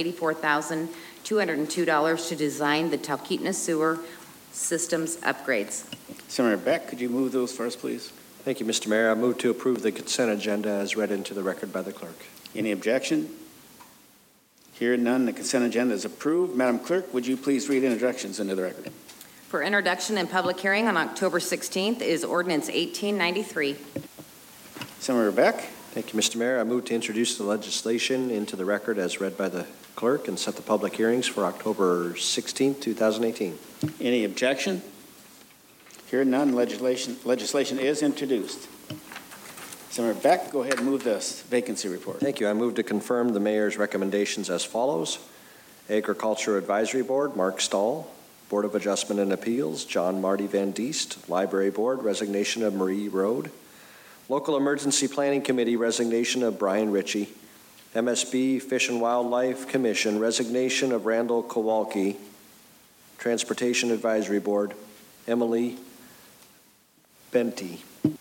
$384,202 to design the Talkeetna Sewer Systems upgrades. Senator Beck, could you move those first, please? Thank you, Mr. Mayor. I move to approve the consent agenda as read into the record by the clerk. Any objection? Hearing none, the consent agenda is approved. Madam Clerk, would you please read introductions into the record? For introduction and public hearing on October 16th is Ordinance 1893. Senator Beck. Thank you, Mr. Mayor. I move to introduce the legislation into the record as read by the clerk and set the public hearings for October 16th, 2018. Any objection? Hearing none, legislation is introduced. Senator Beck, go ahead and move the vacancy report. Thank you. I move to confirm the mayor's recommendations as follows. Agriculture Advisory Board, Mark Stahl. Board of Adjustment and Appeals, John Marty Van Diest. Library Board, resignation of Marie Rode. Local Emergency Planning Committee, resignation of Brian Ritchie. MSB Fish and Wildlife Commission, resignation of Randall Kowalski. Transportation Advisory Board, Emily Benty.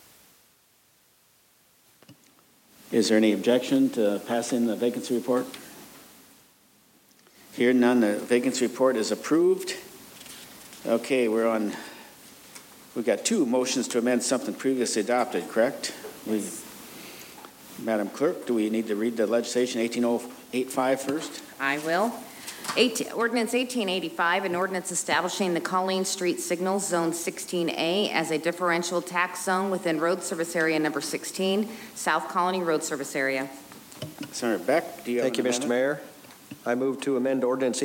Is there any objection to passing the vacancy report? Hearing none, the vacancy report is approved. Okay, we've got two motions to amend something previously adopted, correct? Madam Clerk, do we need to read the legislation 18085 first? I will. Ordinance 1885, an ordinance establishing the Colleen Street Signals Zone 16A as a differential tax zone within Road Service Area Number 16, South Colony Road Service Area. Senator Beck, do you have Thank you, Mr. Mayor. I move to amend Ordinance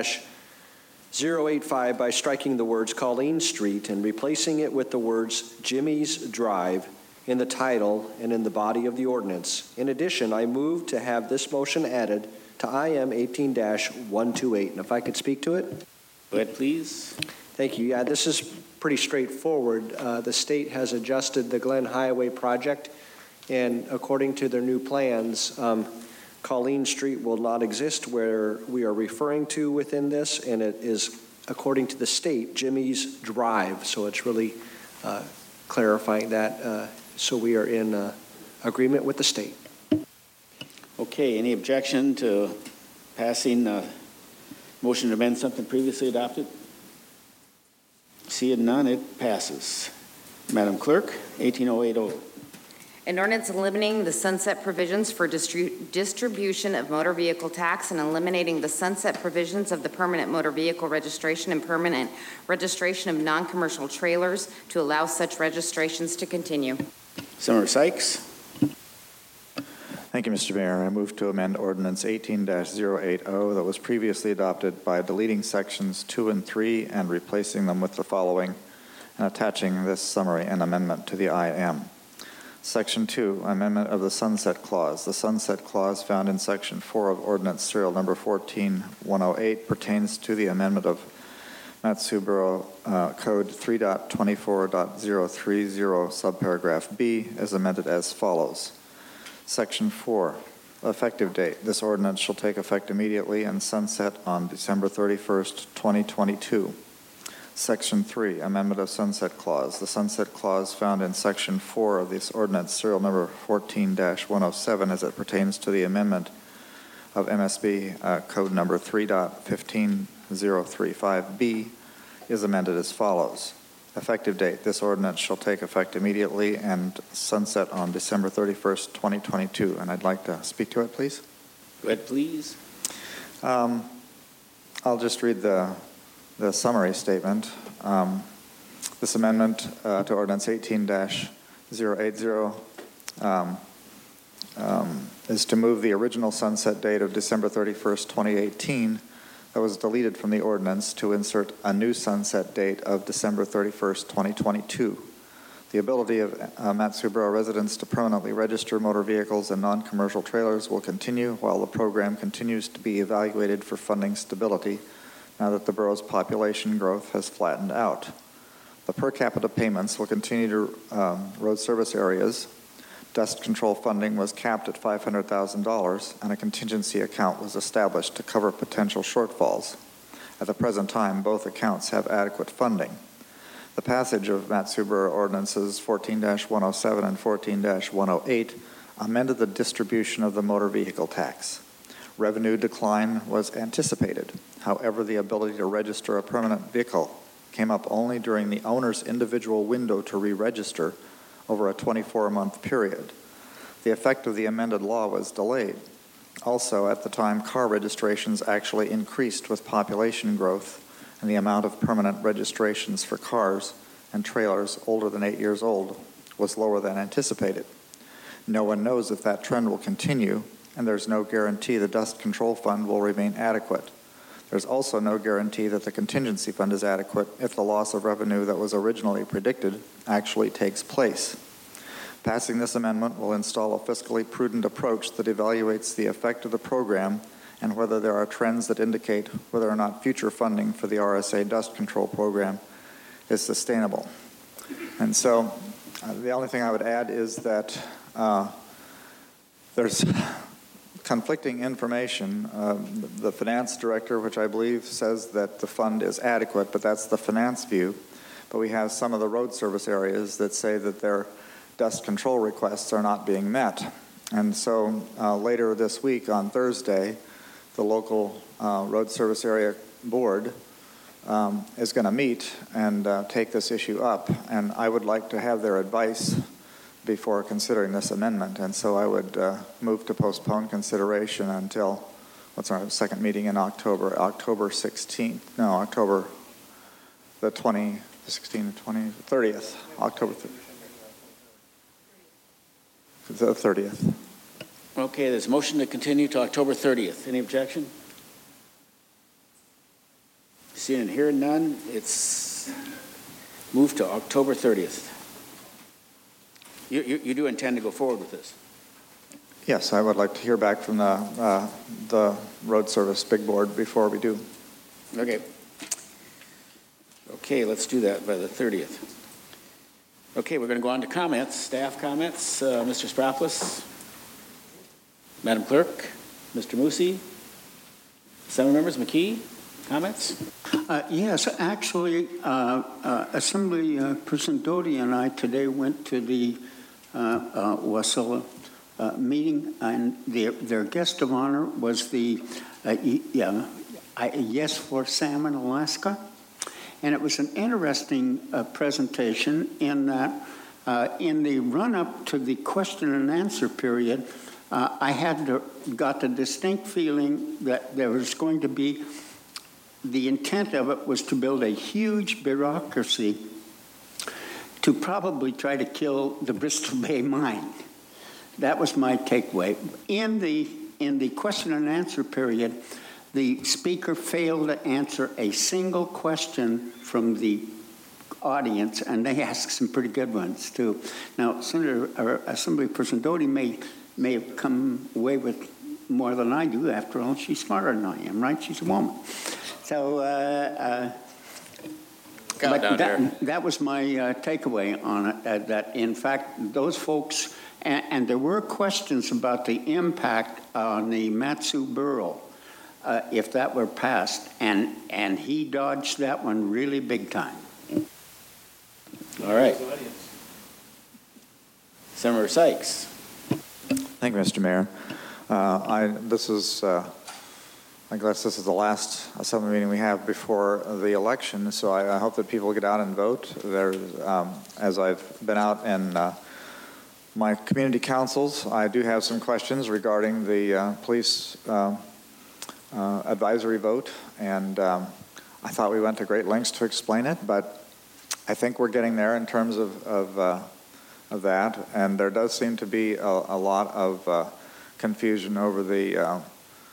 18-085 by striking the words Colleen Street and replacing it with the words Jimmy's Drive in the title and in the body of the ordinance. In addition, I move to have this motion added to IM 18-128. And if I could speak to it? Go ahead, please. Thank you. Yeah, this is pretty straightforward. The state has adjusted the Glen Highway project, and according to their new plans, Colleen Street will not exist where we are referring to within this, and it is, according to the state, Jimmy's Drive. So it's really clarifying that. So we are in agreement with the state. Okay, any objection to passing motion to amend something previously adopted? Seeing none, it passes. Madam Clerk, 18080. An ordinance eliminating the sunset provisions for distribution of motor vehicle tax and eliminating the sunset provisions of the permanent motor vehicle registration and permanent registration of non-commercial trailers to allow such registrations to continue. Senator Sykes. Thank you, Mr. Mayor. I move to amend Ordinance 18-080 that was previously adopted by deleting sections 2 and 3 and replacing them with the following and attaching this summary and amendment to the IM. Section 2, Amendment of the Sunset Clause. The Sunset Clause found in Section 4 of Ordinance Serial Number 14108 pertains to the amendment of Mat-Su Borough Code 3.24.030 subparagraph B as amended as follows. Section 4, effective date. This ordinance shall take effect immediately and sunset on December 31st, 2022. Section 3, Amendment of Sunset Clause. The sunset clause found in Section 4 of this ordinance, serial number 14-107, as it pertains to the amendment of MSB Code number 3.15035B, is amended as follows. Effective date, this ordinance shall take effect immediately and sunset on December 31st, 2022. And I'd like to speak to it, please. Go ahead, please. I'll just read the summary statement. This amendment to Ordinance 18-080 is to move the original sunset date of December 31st, 2018 that was deleted from the ordinance to insert a new sunset date of December 31st, 2022. The ability of Mat-Su Borough residents to permanently register motor vehicles and non-commercial trailers will continue while the program continues to be evaluated for funding stability now that the borough's population growth has flattened out. The per capita payments will continue to road service areas. Dust control funding was capped at $500,000 and a contingency account was established to cover potential shortfalls. At the present time, both accounts have adequate funding. The passage of Mat-Su Borough Ordinances 14-107 and 14-108 amended the distribution of the motor vehicle tax. Revenue decline was anticipated. However, the ability to register a permanent vehicle came up only during the owner's individual window to re-register over a 24-month period. The effect of the amended law was delayed. Also, at the time, car registrations actually increased with population growth, and the amount of permanent registrations for cars and trailers older than 8 years old was lower than anticipated. No one knows if that trend will continue, and there's no guarantee the dust control fund will remain adequate. There's also no guarantee that the contingency fund is adequate if the loss of revenue that was originally predicted actually takes place. Passing this amendment will install a fiscally prudent approach that evaluates the effect of the program and whether there are trends that indicate whether or not future funding for the RSA dust control program is sustainable. And so the only thing I would add is that there's conflicting information. The finance director, which I believe says that the fund is adequate, but that's the finance view. But we have some of the road service areas that say that their dust control requests are not being met. And so later this week on Thursday, the local road service area board is going to meet and take this issue up. And I would like to have their advice before considering this amendment. And so I would move to postpone consideration until, what's our second meeting in October? October 16th. No, October the 20, 16th, 20, 30th. October the 30th. Okay, there's a motion to continue to October 30th. Any objection? Seeing and hearing none, it's moved to October 30th. You do intend to go forward with this? Yes, I would like to hear back from the road service big board before we do. Okay. Okay, let's do that by the 30th. Okay, we're going to go on to comments, staff comments. Mr. Spropoulos, Madam Clerk, Mr. Musi, Assembly members, McKee, comments? Yes, actually, Assembly Person Doty and I today went to the Wasilla meeting, and their guest of honor was the Yes for Salmon Alaska. And it was an interesting presentation in that in the run-up to the question and answer period, I got the distinct feeling that there was going to be, the intent of it was to build a huge bureaucracy to probably try to kill the Bristol Bay mine. That was my takeaway. In the question and answer period, the speaker failed to answer a single question from the audience, and they asked some pretty good ones too. Now, Assembly Person Doty may have come away with more than I do. After all, she's smarter than I am, right? She's a woman. So that was my takeaway on it, that in fact those folks, and there were questions about the impact on the Mat-Su Borough if that were passed, and he dodged that one really big time. All right. Senator Sykes. Thank you, Mr. Mayor. I guess this is the last assembly meeting we have before the election, so I hope that people get out and vote. As I've been out in my community councils, I do have some questions regarding the police advisory vote, and I thought we went to great lengths to explain it, but I think we're getting there in terms of that, and there does seem to be a lot of confusion over the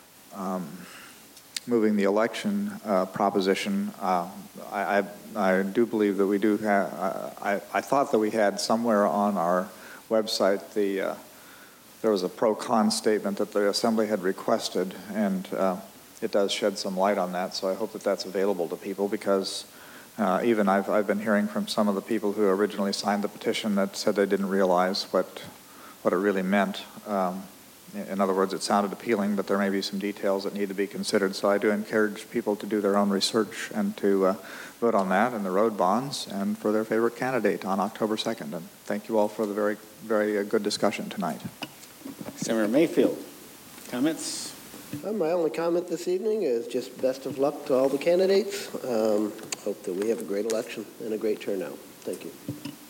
moving the election proposition. I do believe that we do have, I thought that we had somewhere on our website there was a pro-con statement that the Assembly had requested, and it does shed some light on that, so I hope that that's available to people, because even I've been hearing from some of the people who originally signed the petition that said they didn't realize what it really meant. In other words, it sounded appealing, but there may be some details that need to be considered. So I do encourage people to do their own research and to vote on that and the road bonds and for their favorite candidate on October 2nd. And thank you all for the very, very good discussion tonight. Senator Mayfield, comments? My only comment this evening is just best of luck to all the candidates. Hope that we have a great election and a great turnout. Thank you.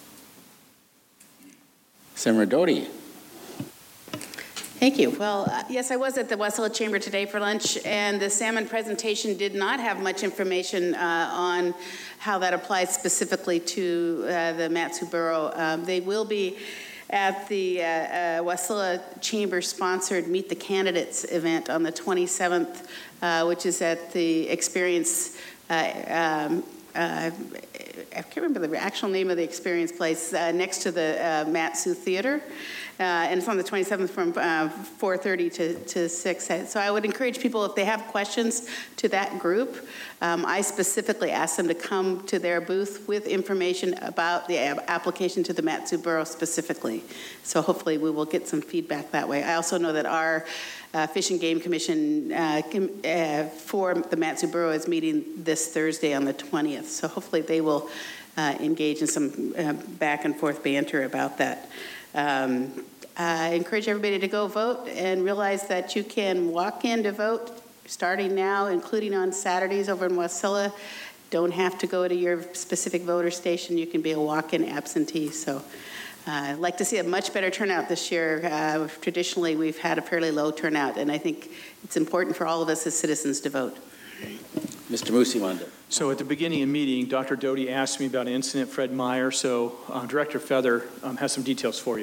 Senator Doty. Thank you. Well, yes, I was at the Wasilla Chamber today for lunch, and the salmon presentation did not have much information on how that applies specifically to the Mat-Su-Borough. They will be at the Wasilla Chamber-sponsored Meet the Candidates event on the 27th, which is at the Experience, I can't remember the actual name of the Experience place, next to the Mat-Su Theater. And it's on the 27th from 4:30 to 6. So I would encourage people, if they have questions to that group, I specifically asked them to come to their booth with information about the application to the Mat-Su-Borough specifically. So hopefully we will get some feedback that way. I also know that our Fish and Game Commission for the Mat-Su-Borough is meeting this Thursday on the 20th. So hopefully they will engage in some back and forth banter about that. I encourage everybody to go vote and realize that you can walk in to vote starting now, including on Saturdays over in Wasilla. Don't have to go to your specific voter station. You can be a walk-in absentee. So I'd like to see a much better turnout this year. Traditionally, we've had a fairly low turnout, and I think it's important for all of us as citizens to vote. Mr. Musiwanda. So at the beginning of the meeting, Dr. Doty asked me about an incident, Fred Meyer, so Director Feather has some details for you.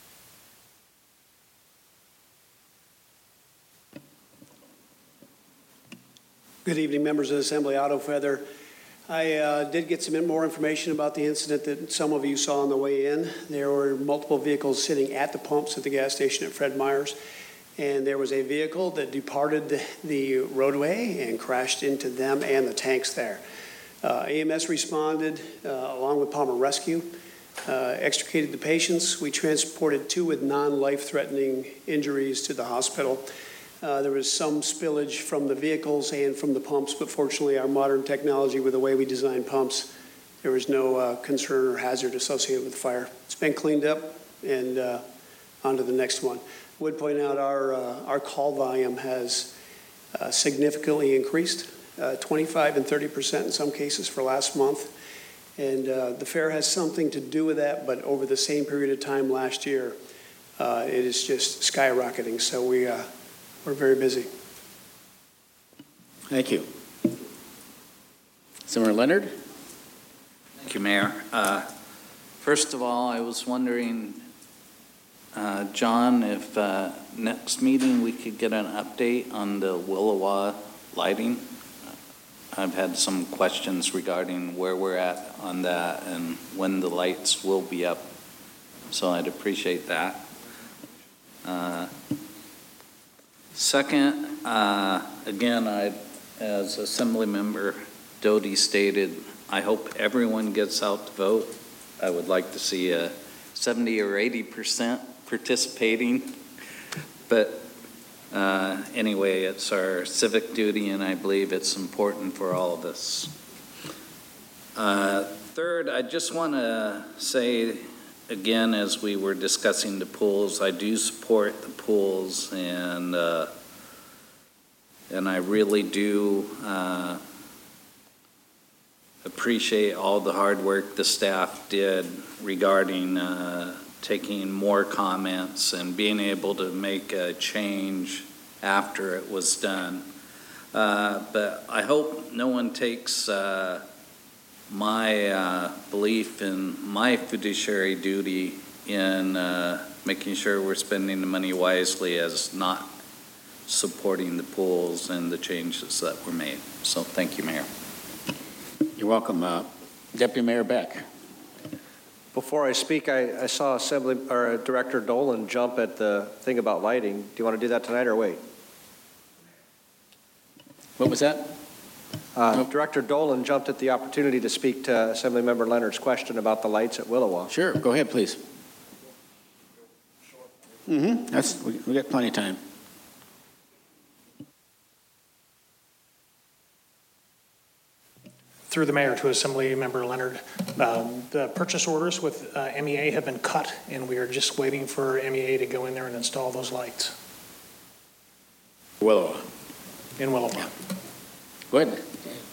Good evening, members of the Assembly. Otto Feather. I did get some more information about the incident that some of you saw on the way in. There were multiple vehicles sitting at the pumps at the gas station at Fred Meyer's, and there was a vehicle that departed the roadway and crashed into them and the tanks there. EMS responded along with Palmer Rescue, extricated the patients. We transported 2 with non-life-threatening injuries to the hospital. There was some spillage from the vehicles and from the pumps, but fortunately our modern technology with the way we design pumps, there was no concern or hazard associated with the fire. It's been cleaned up and on to the next one. I would point out our call volume has significantly increased, 25 and 30% in some cases for last month. And the fair has something to do with that, but over the same period of time last year, it is just skyrocketing. So we're very busy. Thank you. Senator Leonard. Thank you, Mayor. First of all, I was wondering, John, if next meeting we could get an update on the Willowa lighting. I've had some questions regarding where we're at on that and when the lights will be up, so I'd appreciate that. Second, again, as Assembly Member Doty stated, I hope everyone gets out to vote. I would like to see a 70 or 80% participating, but Anyway, it's our civic duty, and I believe it's important for all of us. Third, I just want to say, again, as we were discussing the pools, I do support the pools, and I really do appreciate all the hard work the staff did regarding taking more comments and being able to make a change after it was done. But I hope no one takes my belief in my fiduciary duty in making sure we're spending the money wisely as not supporting the pools and the changes that were made. So thank you, Mayor. You're welcome. Deputy Mayor Beck. Before I speak, I saw Director Dolan jump at the thing about lighting. Do you want to do that tonight or wait? What was that? Director Dolan jumped at the opportunity to speak to Assemblymember Leonard's question about the lights at Willowa. Sure, go ahead, please. We got plenty of time. Through the mayor to Assemblymember Leonard, the purchase orders with MEA have been cut, and we are just waiting for MEA to go in there and install those lights. Willowa. In Willowa. Yeah. Go ahead.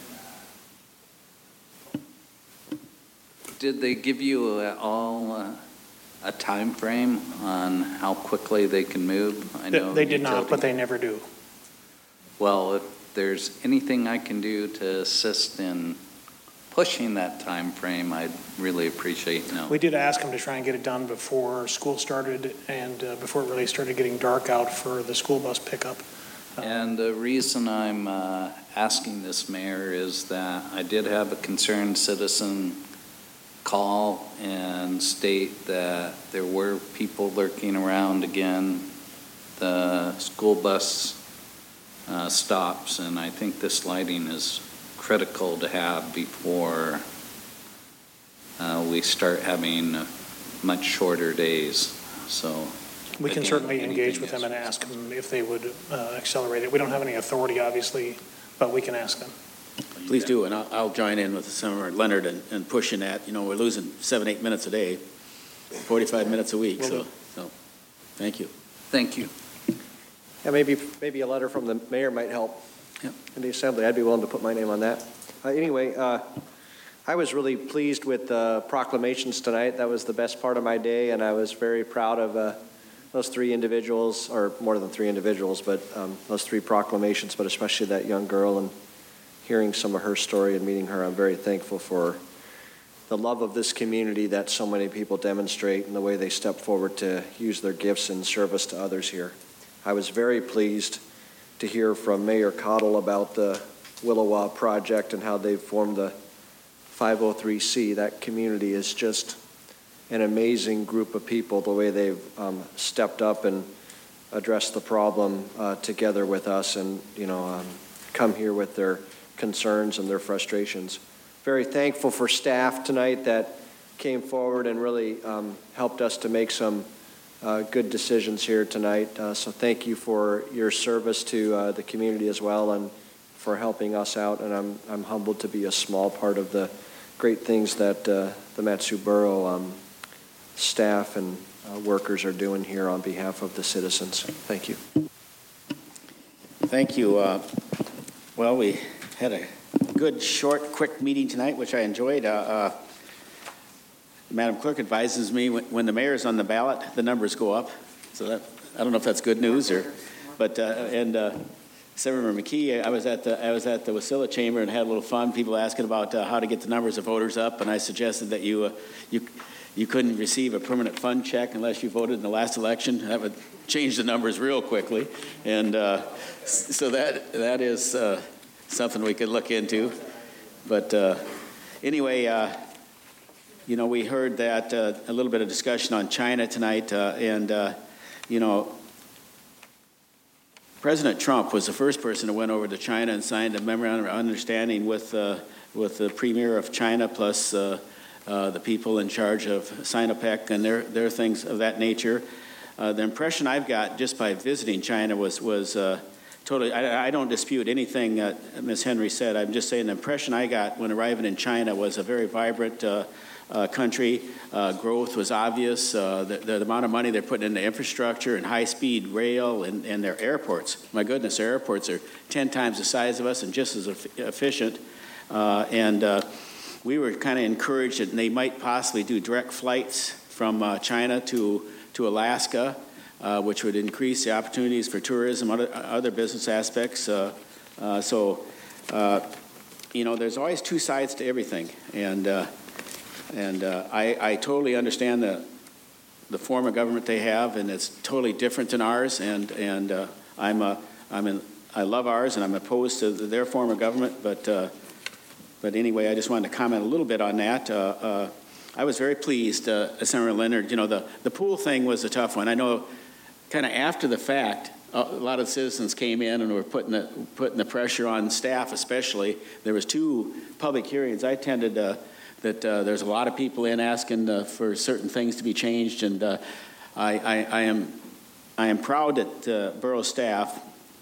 Did they give you all a time frame on how quickly they can move? I know They did not, but they never do. Well, if there's anything I can do to assist in pushing that time frame, I'd really appreciate knowing. We did ask them to try and get it done before school started and before it really started getting dark out for the school bus pickup. And the reason I'm asking this, Mayor, is that I did have a concerned citizen call and state that there were people lurking around again, the school bus stops, and I think this lighting is critical to have before we start having much shorter days. So we can again, certainly engage with them and ask them if they would accelerate it. We don't have any authority, obviously, but we can ask them. Please do, and I'll join in with Senator Leonard and pushing that. You know, we're losing 7-8 minutes a day, 45 minutes a week, so thank you. Thank you. Yeah, maybe a letter from the mayor might help in the assembly. I'd be willing to put my name on that. Anyway, I was really pleased with the proclamations tonight. That was the best part of my day, and I was very proud of those 3 individuals, or more than 3 individuals, but those 3 proclamations, but especially that young girl, and hearing some of her story and meeting her. I'm very thankful for the love of this community that so many people demonstrate and the way they step forward to use their gifts in service to others here. I was very pleased to hear from Mayor Cottle about the Willowa project and how they've formed the 503C. That community is just an amazing group of people, the way they've stepped up and addressed the problem together with us, and come here with their concerns and their frustrations. Very thankful for staff tonight that came forward and really helped us to make some good decisions here tonight. So thank you for your service to the community as well, and for helping us out. And I'm humbled to be a small part of the great things that the Mat-Su Borough staff and workers are doing here on behalf of the citizens. Thank you. Thank you. Well, we had a good, short, quick meeting tonight, which I enjoyed. Madam Clerk advises me when the mayor's on the ballot, the numbers go up. So that, I don't know if that's good news but Senator McKee, I was at the Wasilla Chamber and had a little fun. People asking about how to get the numbers of voters up, and I suggested that you couldn't receive a permanent fund check unless you voted in the last election. That would change the numbers real quickly, and so that is something we could look into. But anyway, we heard that a little bit of discussion on China tonight, and President Trump was the first person who went over to China and signed a memorandum of understanding with the Premier of China, plus the people in charge of Sinopec and their things of that nature. The impression I've got just by visiting China was totally, I don't dispute anything Ms. Henry said. I'm just saying the impression I got when arriving in China was a very vibrant country. Growth was obvious. The amount of money they're putting into infrastructure and high-speed rail and their airports. My goodness, their airports are 10 times the size of us and just as efficient. We were kind of encouraged that they might possibly do direct flights from China to Alaska, which would increase the opportunities for tourism, other business aspects. There's always two sides to everything. I totally understand the form of government they have, and it's totally different than ours. I love ours, and I'm opposed to their form of government. But anyway, I just wanted to comment a little bit on that. I was very pleased, Senator Leonard. The pool thing was a tough one. I know, kind of after the fact, a lot of citizens came in and were putting the pressure on staff, especially. There was 2 public hearings I attended. That there's a lot of people in asking for certain things to be changed, and I am proud that borough staff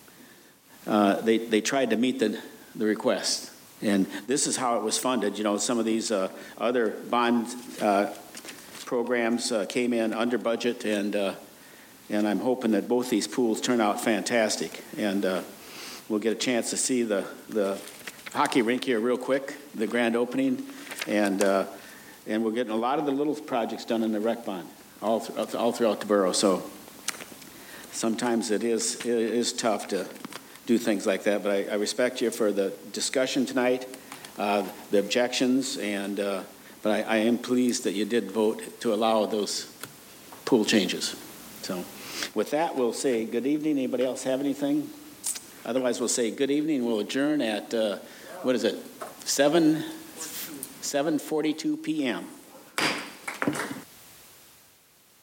they tried to meet the request, and this is how it was funded. Some of these other bond programs came in under budget, and I'm hoping that both these pools turn out fantastic, and we'll get a chance to see the hockey rink here real quick, the grand opening. And we're getting a lot of the little projects done in the rec bond, all throughout the borough. So sometimes it is tough to do things like that. But I respect you for the discussion tonight, the objections, but I am pleased that you did vote to allow those pool changes. So with that, we'll say good evening. Anybody else have anything? Otherwise, we'll say good evening. We'll adjourn at, 7:42 p.m.